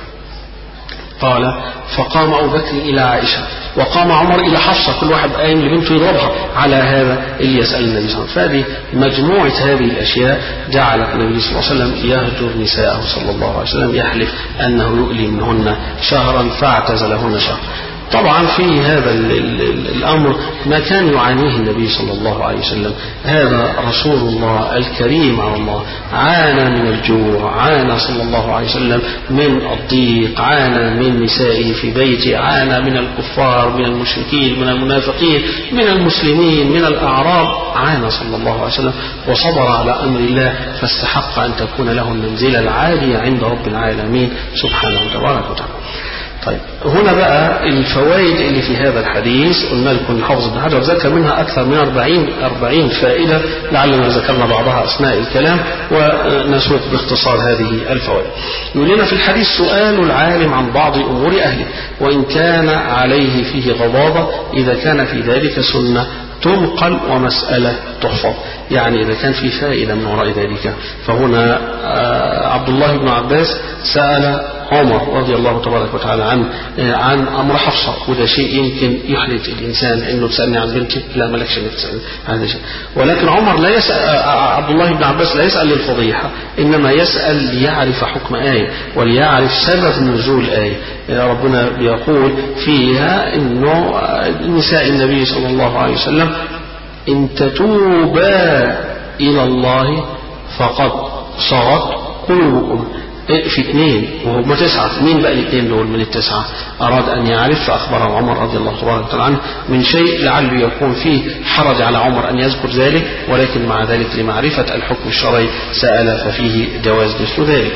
قال: فقام أبو بكر إلى عائشة وقام عمر إلى حفصة، كل واحد قايم لبنته يضربها على هذا اللي يسأل النبي صلى الله عليه وسلم. فهذه مجموعة هذه الأشياء جعلت النبي صلى الله عليه وسلم يهجر نساءه صلى الله عليه وسلم، يحلف أنه يؤلي منهن شهرا فاعتزلهن شهر. طبعا في هذا ال ال ال الأمر ما كان يعانيه النبي صلى الله عليه وسلم. هذا رسول الله الكريم على الله عانى من الجوع، عانى صلى الله عليه وسلم من الضيق، عانى من نسائه في بيته، عانى من الكفار، من المشركين، من المنافقين، من المسلمين، من الأعراب، عانى صلى الله عليه وسلم وصبر على أمر الله، فاستحق أن تكون له المنزلة العالية عند رب العالمين سبحانه وتبارك وتعالى. طيب هنا بقى الفوائد اللي في هذا الحديث. قلنا لكم الحافظ ابن حجر ذكر منها أكثر من أربعين فائدة، لعلنا ذكرنا بعضها أثناء الكلام ونسوق باختصار هذه الفوائد. يقول لنا في الحديث: سؤال العالم عن بعض أمور أهله وإن كان عليه فيه غضاضة إذا كان في ذلك سنة تنقل ومسألة تحفظ. يعني إذا كان في فائدة من وراء ذلك. فهنا عبد الله بن عباس سأل عمر رضي الله تبارك وتعالى عن عن أمر حفصة، وده شيء يمكن يحرج الإنسان إنه تسألني عن بنتي، لا ملكش إنك تسألني هذا شيء. ولكن عمر لا يسأل، عبد الله بن عباس لا يسأل للفضيحة، إنما يسأل ليعرف حكم آية وليعرف سبب نزول آية. ربنا بيقول فيها إنه نساء النبي صلى الله عليه وسلم: إن تتوبا إلى الله فقد صغت قلوبكم. في اثنين وهم تسعة، مين بقى الاثنين دول من التسعة؟ أراد أن يعرف فأخبره عمر رضي الله تبارك وتعالى عنه من شيء لعله يكون فيه حرج على عمر أن يذكر ذلك، ولكن مع ذلك لمعرفة الحكم الشرعي سأل، ففيه جواز مثل ذلك.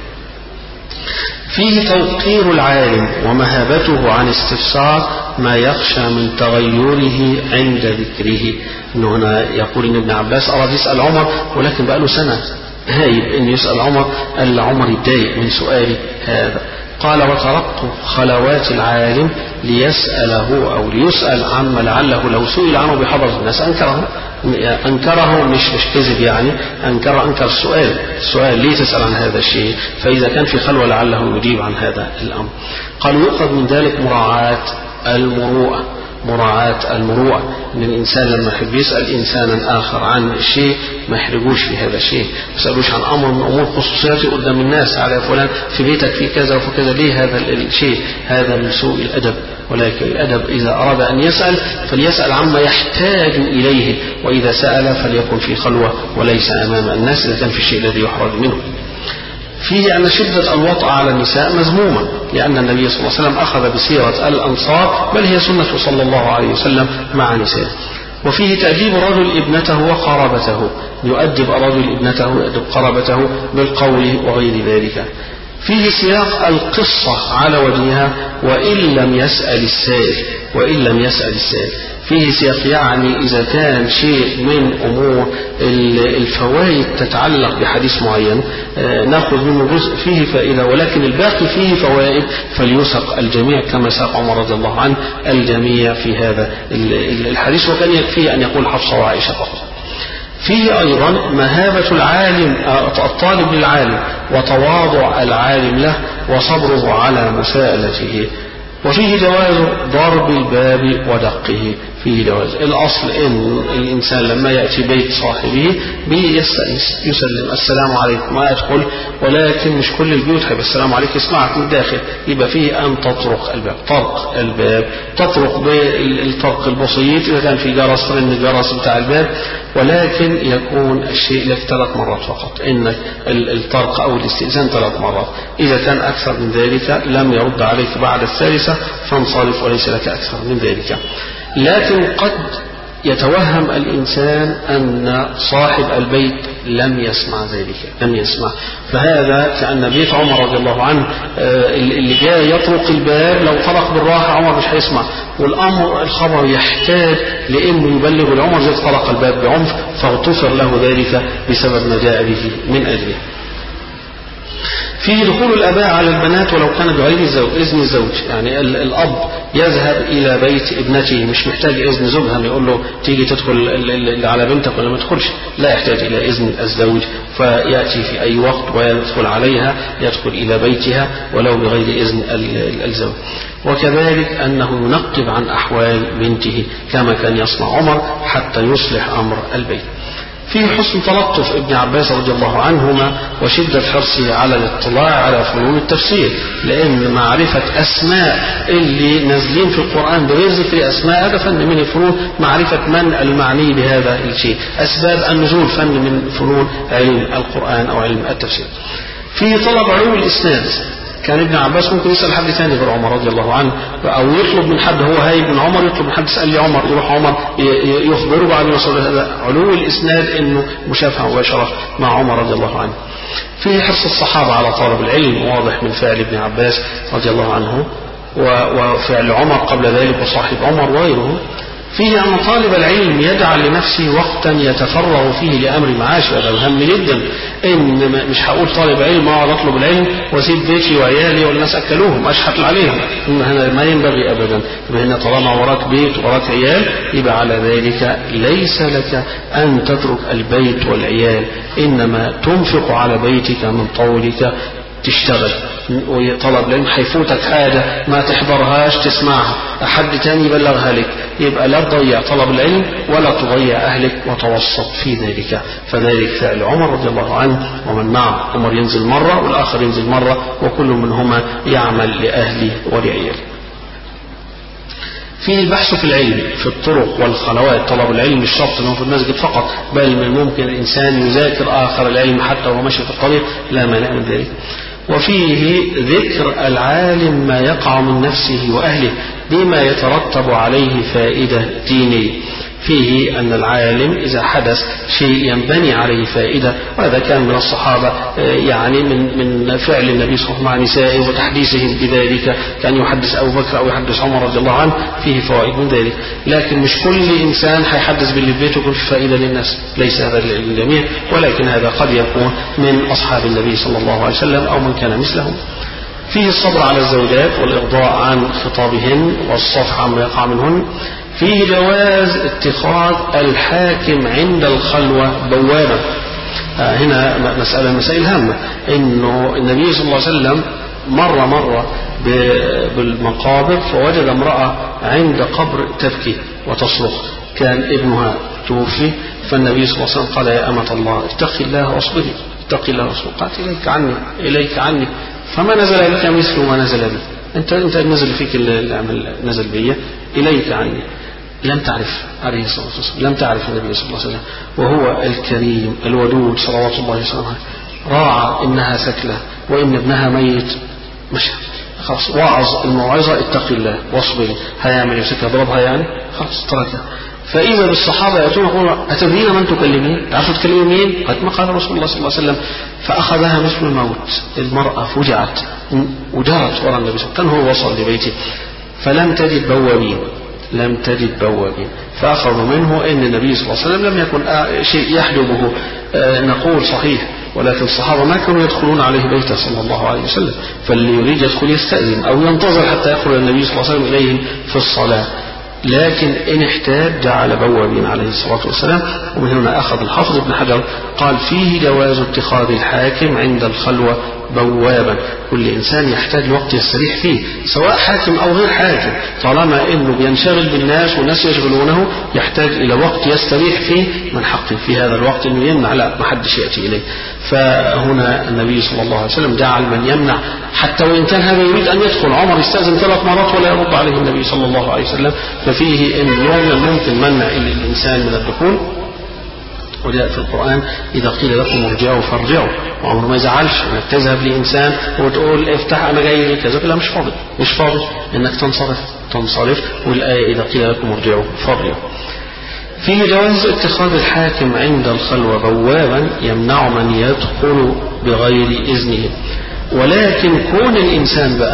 فيه توقير العالم ومهابته عن استفسار ما يخشى من تغيره عند ذكره. إنه هنا يقول إن ابن عباس أراد يسأل عمر ولكن بقى له سنة هايب إن يسأل عمر، قال عمر يتضايق من سؤالي هذا. قال: وتركت خلوات العالم ليسأله أو ليسأل عما لعله لو سئل عنه بحضرة الناس أنكره. أنكره مش مش كذب، يعني أنكر أنكر السؤال. السؤال ليه تسأل عن هذا الشيء؟ فإذا كان في خلوة لعله يجيب عن هذا الأمر. قال: يؤخذ من ذلك مراعاة المروءة. مراعاة المروءة، ان الانسان لما يحب يسأل انسانا اخر عن الشيء ما يحرجوش في هذا الشيء، ما يسألوش عن امر من امور خصوصياته قدام الناس، على فلان في بيتك في كذا وفي كذا، ليه هذا الشيء؟ هذا من سوء الادب. ولكن الادب اذا اراد ان يسأل فليسأل عما يحتاج اليه، واذا سأل فليكن في خلوة وليس امام الناس اذا كان في الشيء الذي يحرج منه. فيه أن شدة الوطأ على النساء مذمومة، لأن النبي صلى الله عليه وسلم أخذ بسيرة الأنصار، بل هي سنة صلى الله عليه وسلم مع نساء. وفيه تأديب الرجل ابنته وقرابته، يؤدب الرجل ابنته ويؤدب قرابته بالقول وغير ذلك. فيه سياق القصة على وجهها وإن لم يسأل السائل وإن لم يسأل السائل فيه سياق، يعني إذا كان شيء من أمور الفوائد تتعلق بحديث معين نأخذ منه جزء فيه فائدة، ولكن الباقي فيه فوائد فليسق الجميع كما ساق عمر رضي الله عنه الجميع في هذا الحديث، وكان يكفيه أن يقول حفصة وعائشة فقط. فيه أيضا مهابة العالم الطالب للعالم وتواضع العالم له وصبره على مساءلته. وفيه جواز ضرب الباب ودقه، فيه جواز. الأصل إن الإنسان لما يأتي بيت صاحبه بيستأنس يسلم السلام عليكم ويدخل، ولكن مش كل البيوت هيبقى السلام عليكم يسمعك من الداخل، يبقى فيه أن تطرق الباب. طرق الباب تطرق بالطرق البسيط إذا كان في جرس رن الجرس بتاع الباب، ولكن يكون الشيء لك ثلاث مرات فقط، إنك الطرق أو الاستئذان ثلاث مرات. إذا كان أكثر من ذلك لم يرد عليك بعد الثالثة فانصرف وليس لك أكثر من ذلك. لكن قد يتوهم الإنسان أن صاحب البيت لم يسمع ذلك، لم يسمع، فهذا كأن بيت عمر رضي الله عنه اللي جاء يطرق الباب لو طرق بالراحة عمر مش هيسمع، والأمر الخبر يحتاج لأنه يبلغ العمر زي طرق الباب بعنف، فاغتفر له ذلك بسبب ما جاء به من أجله. فيه دخول الآباء على البنات ولو كان بغير إذن الزوج، يعني الأب يذهب إلى بيت ابنته مش محتاج إذن زوجها يقول له تيجي تدخل على بنتك ولا ما تدخلش، لا يحتاج إلى إذن الزوج، فيأتي في أي وقت ويدخل عليها، يدخل إلى بيتها ولو بغير إذن الزوج. وكذلك أنه ينقب عن أحوال بنته كما كان يصنع عمر حتى يصلح أمر البيت. في حسن تلطف ابن عباس رضي الله عنهما وشدة حرصه على الاطلاع على فنون التفسير، لأن معرفة أسماء اللي نازلين في القرآن بغير ذكر أسماء هذا فن من الفنون، معرفة من المعني بهذا الشيء، أسباب النزول فن من فنون علم القرآن أو علم التفسير. في طلب علوم الإسناد، كان ابن عباس ممكن يسأل حد ثاني غير عمر رضي الله عنه، أو يطلب من حد، هو هاي ابن عمر يطلب من حد يسأل لي عمر، يروح عمر يخبره بعد ما يوصل هذا علو الإسناد إنه مشافهة مباشرة مع عمر رضي الله عنه. فيه حرص الصحابة على طلب العلم واضح من فعل ابن عباس رضي الله عنه وفعل عمر قبل ذلك وصاحب عمر وغيره. فيه أن طالب العلم يجعل لنفسه وقتا يتفرغ فيه لأمر معاش، هذا مهم جدا، إن مش هقول طالب علم أقعد أطلب العلم وأسيب بيتي وعيالي والناس أكلوهم أشحت عليهم، هذا ما ينبغي أبدا. هنا طالما وراك بيت وراك عيال يبقى على ذلك ليس لك أن تترك البيت والعيال، إنما تنفق على بيتك من طولك تشتغل، وطلب العلم هيفوتك حاجة ما تحضرهاش تسمعها أحد تاني يبلغها لك، يبقى لا تضيع طلب العلم ولا تضيع أهلك وتوسط في ذلك. فذلك فعل عمر رضي الله عنه ومن معه، عمر ينزل مرة والآخر ينزل مرة وكل منهما يعمل لأهله ولعياله. فيه البحث في العلم في الطرق والخلوات، طلب العلم مش شرط انه في المسجد فقط، بل من ممكن الإنسان يذاكر آخر العلم حتى وهو ماشي في الطريق، لا مانع من ذلك. وفيه ذكر العالم ما يقع من نفسه وأهله بما يترتب عليه فائدة دينية. فيه أن العالم إذا حدث شيء ينبني عليه فائدة، وهذا كان من الصحابة يعني من من فعل النبي صلى الله عليه وسلم مع نسائه وتحديثهم بذلك، كان يحدث أبو بكر أو يحدث عمر رضي الله عنه، فيه فوائد من ذلك. لكن مش كل إنسان هيحدث باللي في بيته يكون في فائدة للناس، ليس هذا للجميع، ولكن هذا قد يكون من أصحاب النبي صلى الله عليه وسلم أو من كان مثلهم. فيه الصبر على الزوجات والإرضاء عن خطابهن والصفح عما يقع منهن. فيه جواز اتخاذ الحاكم عند الخلوة بوابة. آه هنا مسألة مسائل هامة، إنه النبي صلى الله عليه وسلم مرة مرة بالمقابر فوجد امرأة عند قبر تبكي وتصرخ، كان ابنها توفي، فالنبي صلى الله عليه وسلم قال يا أمة الله اتقي الله واصبري، اتقي الله واصبري، قالت إليك عني إليك عني، فما نزل بك مثل ما نزل بي، أنت أنت نزل فيك اللي نزل بي، إليك عني. لم تعرف عليه الصلاة والسلام، لم تعرف النبي صلى الله عليه وسلم، وهو الكريم الودود صلوات الله وسلامه، راعى إنها ثكلة وإن ابنها ميت، مشى خلاص، وعظ الموعظة اتقي الله واصبري، هيعمل يمسكها ضربها يعني خلاص تركها. فإذا بالصحابة يأتون يقولون أتدرين من تكلمين؟ تعرفوا تكلمين مين؟ قالت ما قال رسول الله صلى الله عليه وسلم، فأخذها مثل الموت، المرأة فجعت وجرت وراء النبي صلى الله عليه وسلم، كان هو وصل لبيته فلم تجد بوابين، لم تجد بوابين، فأخذوا منه أن النبي صلى الله عليه وسلم لم يكن شيء يحجبه، نقول صحيح، ولكن الصحابة ما كانوا يدخلون عليه بيته صلى الله عليه وسلم، فاللي يريد يدخل يستأذن أو ينتظر حتى يدخل النبي صلى الله عليه وسلم إليهم في الصلاة، لكن إن احتاج جعل بوابين عليه الصلاة والسلام. ومن هنا أخذ الحافظ ابن حجر قال فيه جواز اتخاذ الحاكم عند الخلوة بوابا. كل إنسان يحتاج وقت يستريح فيه سواء حاكم أو غير حاكم، طالما إنه بينشغل بالناس والناس يشغلونه يحتاج إلى وقت يستريح فيه من حقه في هذا الوقت إنه يمنع لا ما حدش يأتي إليه. فهنا النبي صلى الله عليه وسلم جعل من يمنع حتى وإن كان هذا يريد أن يدخل. عمر يستأذن ثلاث مرات ولا يرد عليه النبي صلى الله عليه وسلم، ففيه إن ممكن منع الإنسان من الدخول. وجاء في القرآن إذا قيل لكم ارجعوا فارجعوا، وعمر ما يزعلش انك تذهب لإنسان وتقول افتح أنا جاي كذا، لا مش فاضي مش فاضي انك تنصرف تنصرف والآية إذا قيل لكم ارجعوا فارجعوا. فيه جواز اتخاذ الحاكم عند الخلوة بوابا يمنع من يدخل بغير إذنه، ولكن كون الإنسان بقى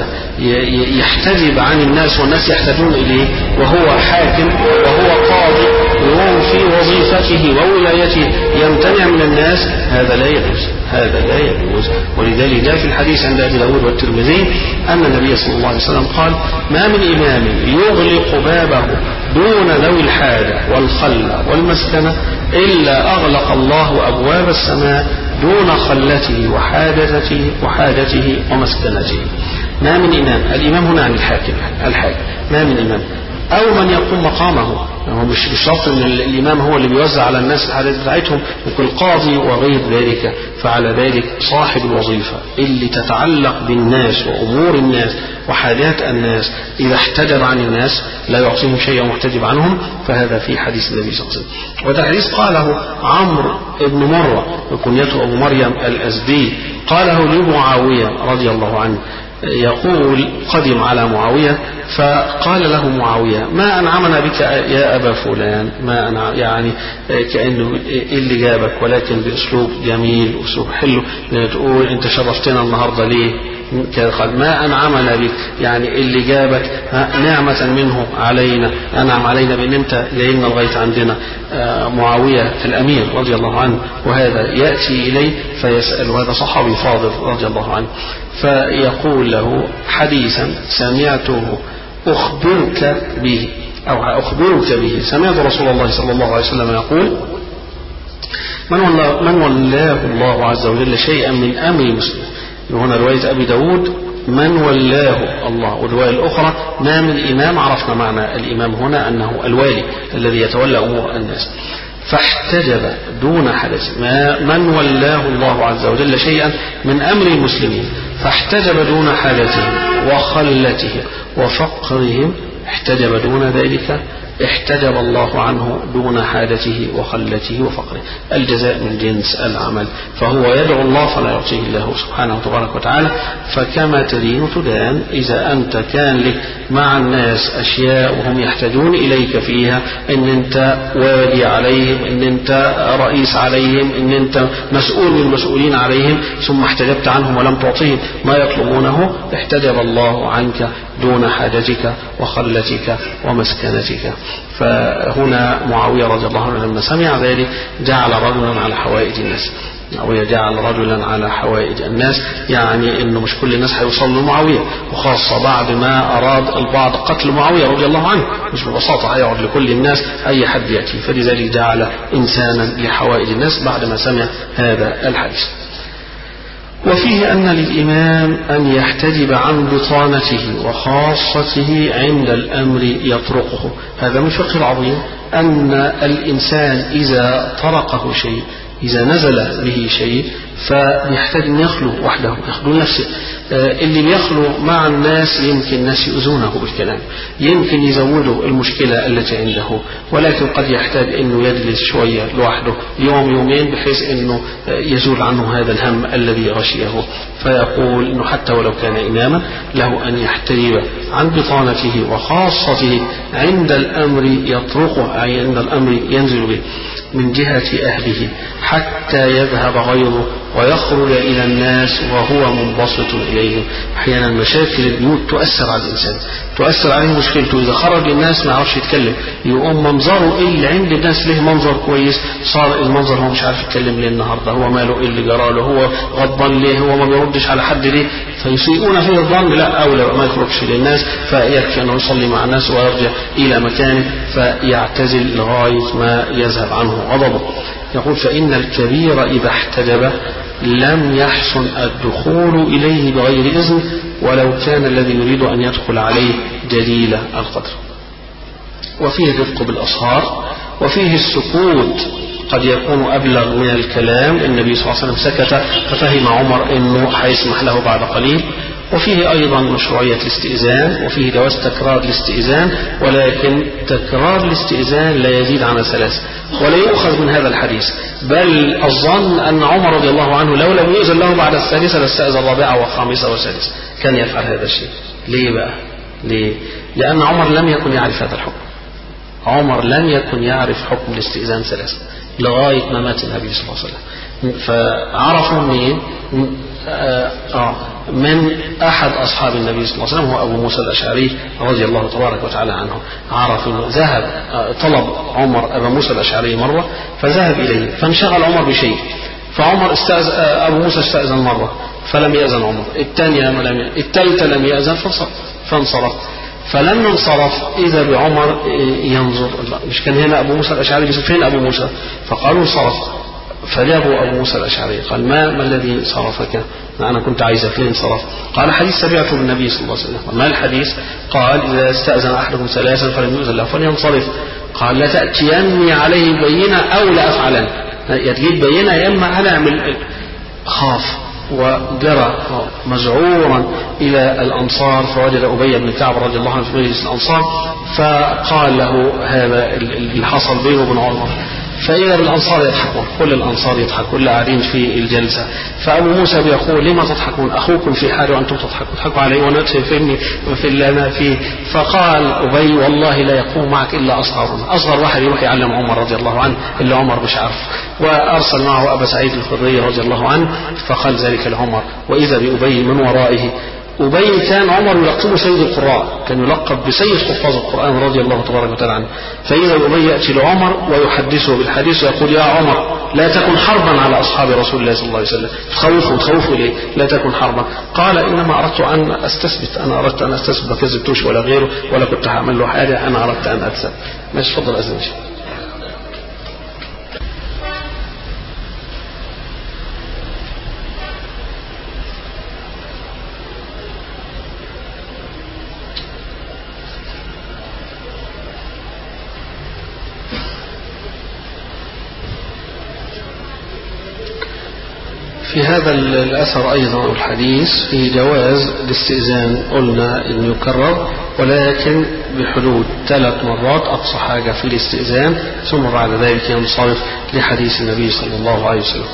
يحتجب عن الناس والناس يحتاجون إليه وهو حاكم وهو قاضي وهو في وظيفته وولايته يمتنع من الناس، هذا لا يجوز هذا لا يجوز. ولذلك جاء في الحديث عند أبي داود والترمذي أن النبي صلى الله عليه وسلم قال ما من إمام يغلق بابه دون ذوي الحاجة والخلة والمسكنة إلا أغلق الله أبواب السماء دون خلته وحاجته وحاجته ومسكنته. ما من إمام، الإمام هنا عن الحاكم الحاكم ما من إمام أو من يقوم مقامه، هو مش بشرط أن الإمام هو اللي بيوزع على الناس الحاجات بتاعتهم، يكون قاضي وغير ذلك. فعلى ذلك صاحب الوظيفة اللي تتعلق بالناس وأمور الناس وحاجات الناس إذا احتجب عن الناس لا يعطيهم شيئا ومحتجب عنهم، فهذا في حديث النبي صلى الله عليه وسلم. وهذا حديث قاله عمرو بن مرة وكنيته أبو مريم الأزدي، قاله لمعاوية رضي الله عنه، يقول قدم على معاوية فقال له معاوية ما أنعمنا بك يا أبا فلان، ما أنعم يعني كأنه اللي جابك، ولكن بأسلوب جميل أسلوب حلو تقول أنت شرفتنا النهاردة ليه، قال ما أنعمنا بك يعني اللي جابك نعمة منه علينا، أنعم علينا بأن أنت جاينا لغاية عندنا. معاوية الأمير رضي الله عنه وهذا يأتي إليه فيسأل، وهذا صحابي فاضل رضي الله عنه، فيقول له حديثا سمعته أخبرك به أو أخبرك به، سمعت رسول الله صلى الله عليه وسلم يقول من والله من ولاه الله عز وجل شيئا من أمر مسلم. هنا رواية أبي داود من ولاه الله، والرواية الأخرى ما من إمام، عرفنا معنى الإمام هنا أنه الوالي الذي يتولى أمور الناس. فاحتجب دون حدث ما من ولاه الله عز وجل شيئا من أمر المسلمين فاحتجب دون حاجتهم وخلتهم وفقرهم، احتجب دون ذلك احتجب الله عنه دون حاجته وخلته وفقره. الجزاء من جنس العمل، فهو يدعو الله فلا يعطيه الله سبحانه وتبارك وتعالى. فكما تدين تدان، إذا أنت كان لك مع الناس أشياء وهم يحتاجون إليك فيها، إن أنت والي عليهم، إن أنت رئيس عليهم، إن أنت مسؤول من المسؤولين عليهم، ثم احتجبت عنهم ولم تعطيهم ما يطلبونه، احتجب الله عنك دون حاجتك وخلتك ومسكنتك. فهنا معاوية رضي الله عنه لما سمع ذلك جعل رجلا على حوائج الناس، معاوية جعل رجلا على حوائج الناس، يعني انه مش كل الناس هيوصلوا لمعاوية، وخاصة بعد ما اراد البعض قتل معاوية رضي الله عنه، مش ببساطة هيقعد لكل الناس اي حد يأتي، فلذلك جعل انسانا لحوائج الناس بعد ما سمع هذا الحديث. وفيه أن للإمام أن يحتجب عن بطانته وخاصته عند الأمر يطرقه. هذا من الفقه العظيم أن الإنسان إذا طرقه شيء، إذا نزل به شيء، فيحتاج أن يخلو وحده، يخلو نفسه. اللي بيخلو مع الناس يمكن الناس يؤذونه بالكلام، يمكن يزودوا المشكلة التي عنده، ولكن قد يحتاج أنه يجلس شوية لوحده يوم يومين بحيث أنه يزول عنه هذا الهم الذي غشيه. فيقول أنه حتى ولو كان إماما له أن يحتجب عن بطانته وخاصته عند الأمر يطرقه، أي عند الأمر ينزل به من جهة أهله حتى يذهب غيظه ويخرج إلى الناس وهو منبسط إليهم. أحيانا مشاكل البيوت تؤثر على الإنسان، تؤثر عليه مشكلته، إذا خرج الناس ما يعرفش يتكلم، يقوم منظره اللي عند الناس له منظر كويس، صار المنظر هو مش عارف يتكلم ليه النهارده، هو ماله إيه اللي جراله، هو غضبان ليه، هو ما بيردش على حد ليه، فيسيئون فيه الظن. لا، أولى ما يخرجش للناس، فيكفي أنه يصلي مع الناس ويرجع إلى مكانه فيعتزل لغاية ما يذهب عنه غضبه. يقول فإن الكبير إذا احتجب لم يحسن الدخول إليه بغير إذن ولو كان الذي يريد أن يدخل عليه جليل القدر. وفيه الرفق بالأصهار، وفيه السكوت قد يكون أبلغ من الكلام. النبي صلى الله عليه وسلم سكت ففهم عمر أنه هيسمح له بعد قليل. وفيه أيضا مشروعية الاستئذان، وفيه جواز تكرار الاستئذان، ولكن تكرار الاستئذان لا يزيد عن ثلاث، ولا يؤخذ من هذا الحديث، بل الظن أن عمر رضي الله عنه لو لم يؤذن له بعد الثالثة لاستأذن الرابعة والخامسة والسادسة، كان يفعل هذا الشيء. ليه بقى؟ ليه؟ لأن عمر لم يكن يعرف هذا الحكم. عمر لم يكن يعرف حكم الاستئذان ثلاثة لغاية ما مات النبي صلى الله عليه وسلم. فعرفوا منين؟ آه من أحد أصحاب النبي صلى الله عليه وسلم هو أبو موسى الأشعري رضي الله تبارك وتعالى عنه. عرف أنه ذهب طلب عمر أبو موسى الأشعري مرة فذهب إليه فانشغل عمر بشيء، فعمر استأذن أبو موسى استأذن مرة فلم يأذن عمر، الثانية لم الثالثة لم يأذن فانصرف. فلما انصرف إذا بعمر ينظر، مش كان هنا أبو موسى الأشعري، فين أبو موسى؟ فقالوا انصرف. فجابوا أبو موسى الأشعري قال ما ما الذي صرفك؟ أنا كنت عايزك ليه انصرف؟ قال حديث سمعته بالنبي صلى الله عليه وسلم. ما الحديث؟ قال إذا استأذن أحدكم ثلاثا فلم يؤذن له فلينصرف. قال لا تأتيني عليه بينة أو لا أفعلن، يجيب بينة يا إما أنا أعمل. خاف وجرى مزعورا إلى الأنصار فوجد أبي بن كعب رضي الله عنه في مجلس الأنصار فقال له هذا اللي حصل بينه وبين عمر. فإذا بالأنصار يضحكون، كل الأنصار يضحكون، كل قاعدين في الجلسة. فأبو موسى بيقول لما تضحكون؟ أخوكم في حال وأنتم تضحكون، تضحكوا علي وأنا فيني وفي اللي أنا فيه. فقال أبي والله لا يقوم معك إلا أصغرنا، أصغر واحد يروح يعلم عمر رضي الله عنه إلا عمر مش عارف. وأرسل معه أبا سعيد الخدري رضي الله عنه فقال ذلك لعمر، وإذا بأبي من ورائه. أبي كان عمر يلقبه سيد القراء، كان يلقب بسيد حفاظ القرآن رضي الله تبارك وتعالى عنه. فإذا أبي يأتي لعمر ويحدثه بالحديث ويقول يا عمر لا تكن حربا على أصحاب رسول الله صلى الله عليه وسلم، تخوفوا تخوفوا ليه؟ لا تكن حربا. قال إنما أردت أن أستثبت، أنا أردت أن أستثبت ما كذبتوش ولا غيره ولا كنت هعمل له حاجة، أنا أردت أن أكسب. ماشي، تفضل أذن. في هذا الأثر أيضا الحديث في جواز الاستئذان، قلنا أن يكرر ولكن بحدود ثلاث مرات أقصى حاجة في الاستئذان، ثم بعد ذلك ينصرف لحديث النبي صلى الله عليه وسلم.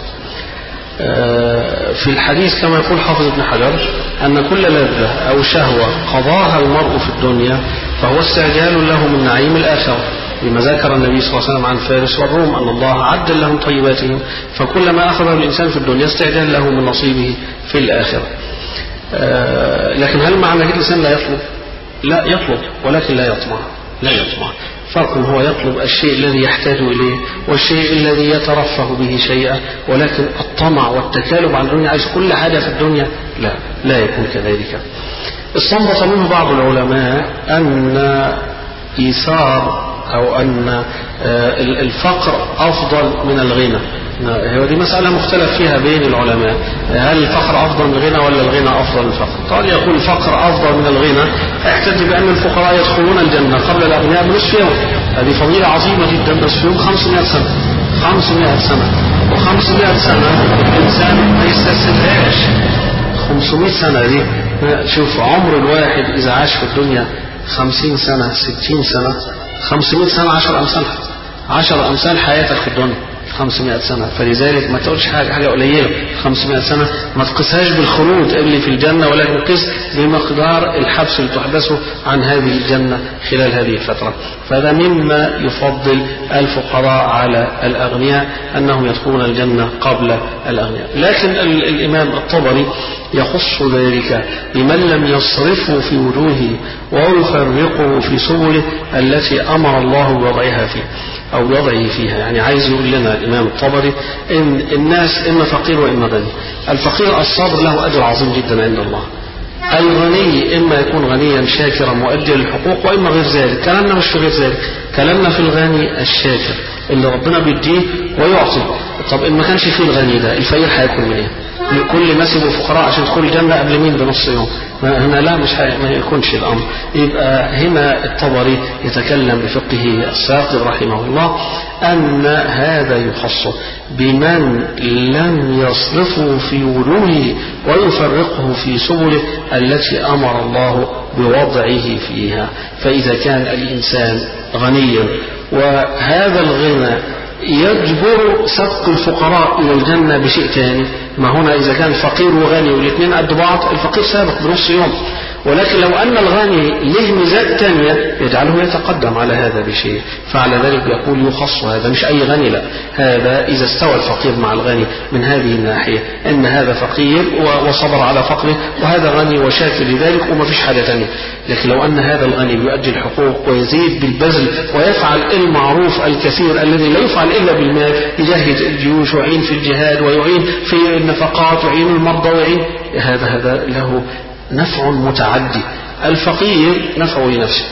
في الحديث كما يقول حافظ ابن حجر أن كل لذة أو شهوة قضاها المرء في الدنيا فهو استعجال له من نعيم الآخرة، لما ذكر النبي صلى الله عليه وسلم عن فارس والروم أن الله عدل لهم طيباتهم، فكلما أخذه الإنسان في الدنيا استعجال له من نصيبه في الآخرة. لكن هل معنى كده الإنسان لا يطلب؟ لا يطلب ولكن لا يطمع، لا يطمع. فرق هو يطلب الشيء الذي يحتاج إليه والشيء الذي يترفه به شيئا، ولكن الطمع والتكالب على الدنيا عايز كل حاجة في الدنيا لا لا يكون كذلك. استنبط منه بعض العلماء أن إيثار أو أن الفقر أفضل من الغنى. هو دي مسألة مختلف فيها بين العلماء، هل الفقر أفضل من الغنى ولا الغنى أفضل من الفقر؟ قال يقول الفقر أفضل من الغنى يحتج بأن الفقراء يدخلون الجنة قبل الأغنياء بنصف يوم، هذه فضيلة عظيمة جدا. نصف يوم خمسمائة سنة، خمسمائة سنة وخمسمائة سنة الإنسان ما يستسهلهاش. خمسمائة سنة دي شوف عمر الواحد إذا عاش في الدنيا خمسين سنة ستين سنة، خمسمائة سنة عشر أمثالها، عشر أمثال حياتك في الدنيا خمسمائة سنة. فلذلك ما تقولش حاجة حاجة قليلة خمسمائة سنة، ما تقسهاش بالخلود اللي في الجنة، ولكن قس بمقدار الحبس اللي تحبسه عن هذه الجنة خلال هذه الفترة. فهذا مما يفضل الفقراء على الأغنياء أنهم يدخلون الجنة قبل الأغنياء. لكن الإمام الطبري يخص ذلك بمن لم يصرفه في وجوهه ويفرقه في سبله التي أمر الله بوضعها فيه أو بوضعه فيها. يعني عايز يقول لنا الإمام الطبري إن الناس إما فقير وإما غني. الفقير الصبر له أجر عظيم جدا عند الله، الغني إما يكون غنيا شاكرا مؤديا للحقوق وإما غير ذلك. كلامنا مش في غير ذلك، كلامنا في الغني الشاكر اللي ربنا بيديه ويعطي. طب إن ما كانش فيه الغني ده الفقير هياكل منين؟ كل الناس يبقوا فقراء عشان تدخل الجنة قبل مين بنص يوم؟ هنا لا، مش ما يكونش الأمر. يبقى هنا الطبري يتكلم بفقهه الساقط رحمه الله أن هذا يخص بمن لم يصرفه في وجوهه ويفرقه في سبله التي أمر الله بوضعه فيها. فإذا كان الإنسان غنيا وهذا الغنى يجبر سبق الفقراء إلى الجنة بشيء ثاني، ما هنا إذا كان فقير وغني والاثنين قد بعض الفقير سابق بنص يوم، ولكن لو أن الغني له ميزات ثانية يجعله يتقدم على هذا بشيء، فعلى ذلك يقول يخص هذا، مش أي غني، لا، هذا إذا استوى الفقير مع الغني من هذه الناحية أن هذا فقير وصبر على فقره وهذا غني وشاكر لذلك وما فيش حاجة ثانية. لكن لو أن هذا الغني يؤدي الحقوق ويزيد بالبذل ويفعل المعروف الكثير الذي لا يفعل إلا بالمال، يجهز الجيوش ويعين في الجهاد ويعين في النفقات ويعين المرضى ويعين، هذا هذا له نفع متعدي. الفقير نفعه لنفسه،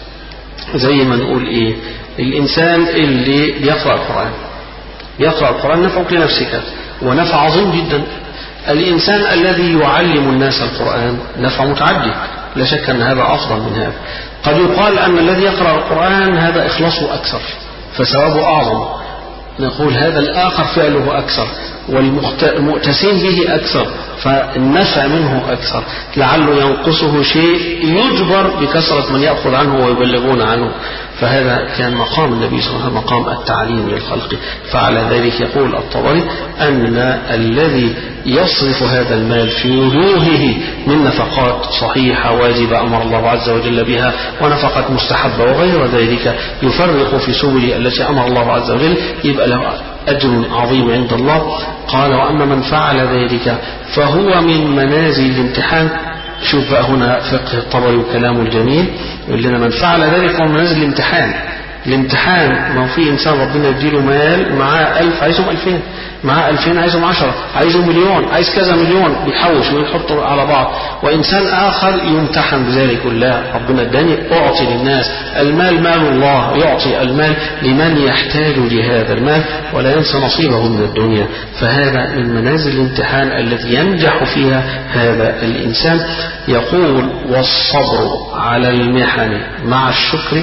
زي ما نقول إيه، الإنسان اللي بيقرأ القرآن يقرأ القرآن نفعه لنفسك ونفع عظيم جدا. الإنسان الذي يعلم الناس القرآن نفع متعدي، لا شك أن هذا أفضل من هذا. قد يقال أن الذي يقرأ القرآن هذا إخلاصه أكثر فثوابه أعظم، نقول هذا الآخر فعله أكثر والمؤتسين به أكثر فالنفع منه أكثر، لعله ينقصه شيء يجبر بكثرة من يأخذ عنه ويبلغون عنه. فهذا كان مقام النبي صلى الله عليه وسلم مقام التعليم للخلق. فعلى ذلك يقول الطبري أن الذي يصرف هذا المال في وجوهه من نفقات صحيحة واجبة أمر الله عز وجل بها ونفقات مستحبة وغير ذلك يفرق في سبل التي أمر الله عز وجل، يبقى له أجر عظيم عند الله. قال وأما من فعل ذلك فهو من منازل الامتحان. شوف بقى هنا فقه الطبري وكلامه الجميل، يقول لنا من فعل ذلك هو من منازل الامتحان. الامتحان ما هو في إنسان ربنا يديله مال معاه ألف عايزهم ألفين، معاه ألفين عايزهم عشرة، عايزهم مليون، عايز كذا مليون، بيحوش ويحطوا على بعض. وإنسان آخر يمتحن بذلك، يقول لا ربنا اداني أعطي للناس، المال مال الله، يعطي المال لمن يحتاج لهذا المال ولا ينسى نصيبه من الدنيا. فهذا من منازل الامتحان التي ينجح فيها هذا الإنسان. يقول والصبر على المحن مع الشكر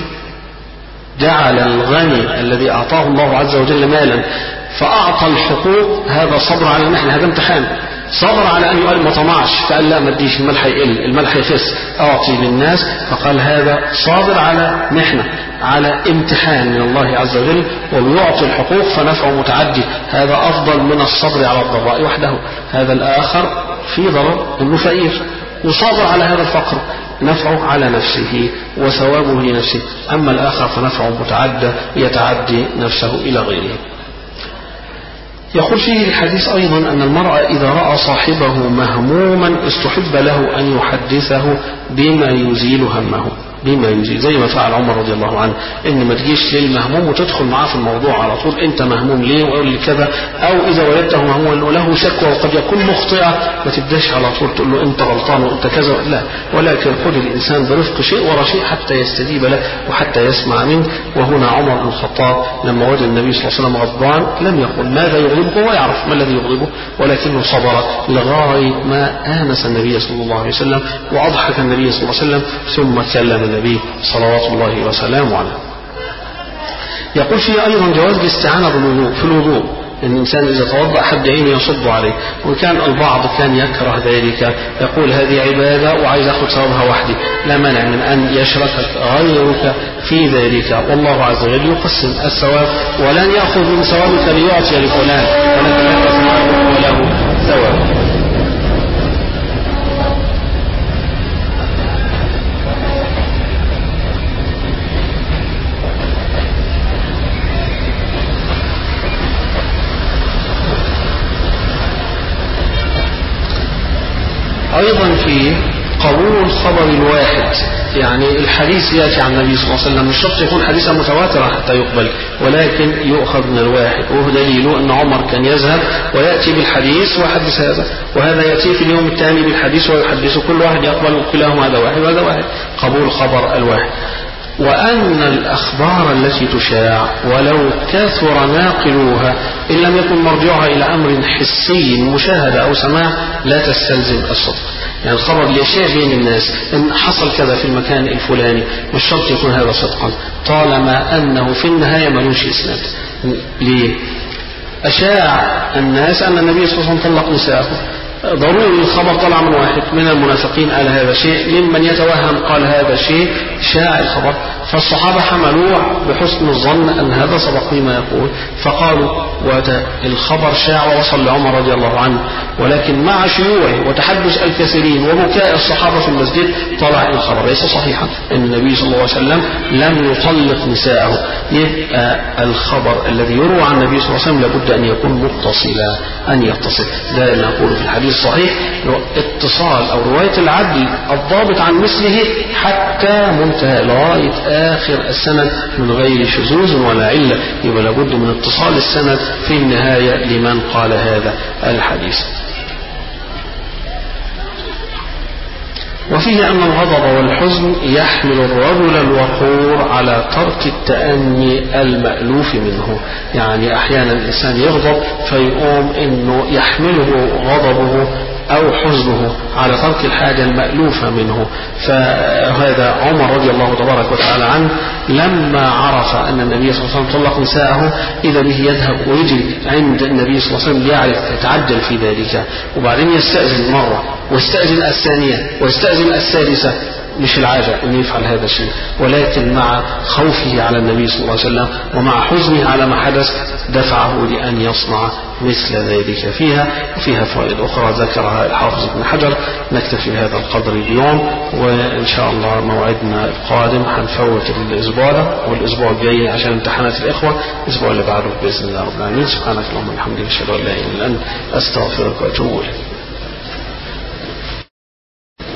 جعل الغني الذي أعطاه الله عز وجل مالا فأعطى الحقوق، هذا صبر على المحن، هذا امتحان. صبر على أن يقال ما طمعش فقال لا ما اديش، المال هيقل، المال هيخس، أعطي للناس، فقال هذا صابر على محنة، على امتحان من الله عز وجل ويعطي الحقوق فنفعه متعدي. هذا أفضل من الصبر على الضراء وحده. هذا الآخر في ضرر إنه فقير وصابر على هذا الفقر، نفعه على نفسه وثوابه لنفسه، أما الآخر فنفعه متعدى يتعدي نفسه إلى غيره. يقول فيه الحديث أيضا أن المرء إذا رأى صاحبه مهموما استحب له أن يحدثه بما يزيل همه، بما يزيل، زي ما فعل عمر رضي الله عنه، إن ما تجيش للمهموم وتدخل معاه في الموضوع على طول، أنت مهموم ليه وقول لي كذا، أو إذا وجدته مهموما وله شكوى وقد يكون مخطئة ما تبداش على طول تقول له أنت غلطان وأنت كذا، لا، ولكن خذ الإنسان برفق شيء ورا شيء حتى يستجيب له وحتى يسمع منه. وهنا عمر بن الخطاب لما وجد النبي صلى الله عليه وسلم غضبان لم يقل ماذا يغضبه، هو يعرف ما الذي يغضبه، ولكنه صبر لغاية ما آنس النبي صلى الله عليه وسلم وأضحك النبي صلى الله عليه وسلم، ثم كلم النبي صلوات الله وسلامه عليه. يقول فيه أيضا جواز الاستعانة بالوضوء في الوضوء، إن الإنسان إذا توضأ حد عينه يصب عليه، وكان البعض كان يكره ذلك، يقول هذه عبادة وعايز أخذ ثوابها وحدي، لا مانع من أن يشركك غيرك في ذلك، والله عز وجل يقسم الثواب ولن يأخذ من ثوابك ليعطي لفلان، ولكن لك ثواب وله ثواب. أيضا في قبول خبر الواحد، يعني الحديث يأتي عن النبي صلى الله عليه وسلم، مش شرط يكون حديثا متواترا حتى يقبل، ولكن يؤخذ من الواحد. وهو دليله أن عمر كان يذهب ويأتي بالحديث ويحدث هذا، وهذا يأتي في اليوم الثاني بالحديث ويحدث، كل واحد يقبل كلاهما، هذا واحد وهذا واحد، قبول خبر الواحد. وأن الأخبار التي تشاع ولو كثر ناقلوها إن لم يكن مرجعها إلى أمر حسي مشاهدة أو سماع لا تستلزم الصدق. يعني الخبر اللي يشاع بين الناس إن حصل كذا في المكان الفلاني مش شرط يكون هذا صدقا طالما أنه في النهاية ملوش إسناد. ليه؟ أشاع الناس أن النبي صلى الله عليه وسلم طلق نساءه، ضروري الخبر طلع من واحد من المنافقين قال هذا شيء، ممن يتوهم قال هذا شيء، شاع الخبر، فالصحابة حملوه بحسن الظن أن هذا صدق فيما يقول فقالوا والخبر شاع ووصل لعمر رضي الله عنه، ولكن مع شيوعه وتحدث الكثيرين وبكاء الصحابة في المسجد طلع الخبر ليس صحيحا ان النبي صلى الله عليه وسلم لم يطلق نساءه. يبقى الخبر الذي يروى عن النبي صلى الله عليه وسلم لابد أن يكون متصلا، أن يتصل. ده نقول في الحديث الصحيح اتصال أو رواية العدل الضابط عن مثله حتى منتهى لغاية آخر السند من غير شذوذ ولا علة، يبقى لابد من اتصال السند في النهاية لمن قال هذا الحديث. وفيه أن الغضب والحزن يحمل الرجل الوقور على ترك التأني المألوف منه. يعني أحيانا الإنسان يغضب فيقوم أنه يحمله غضبه أو حزنه على ترك الحاجة المألوفة منه. فهذا عمر رضي الله تبارك وتعالى عنه لما عرف أن النبي صلى الله عليه وسلم طلق نساءه إذا به يذهب ويجري عند النبي صلى الله عليه وسلم ليعرف يتعجل في ذلك، وبعدين يستأذن مرة واستأذن الثانية واستأذن الثالثة. مش العادة أن يفعل هذا الشيء، ولكن مع خوفه على النبي صلى الله عليه وسلم ومع حزنه على ما حدث دفعه لأن يصنع مثل ذلك. فيها وفيها فوائد أخرى ذكرها الحافظ ابن حجر. نكتفي بهذا القدر اليوم، وإن شاء الله موعدنا القادم هنفوت الأسبوع ده والأسبوع الجاي عشان امتحانات الإخوة، الأسبوع اللي بعده بإذن الله رب العالمين. سبحانك اللهم وبحمدك أشهد أن لا إله إلا أنت أستغفرك وأتوب إليك.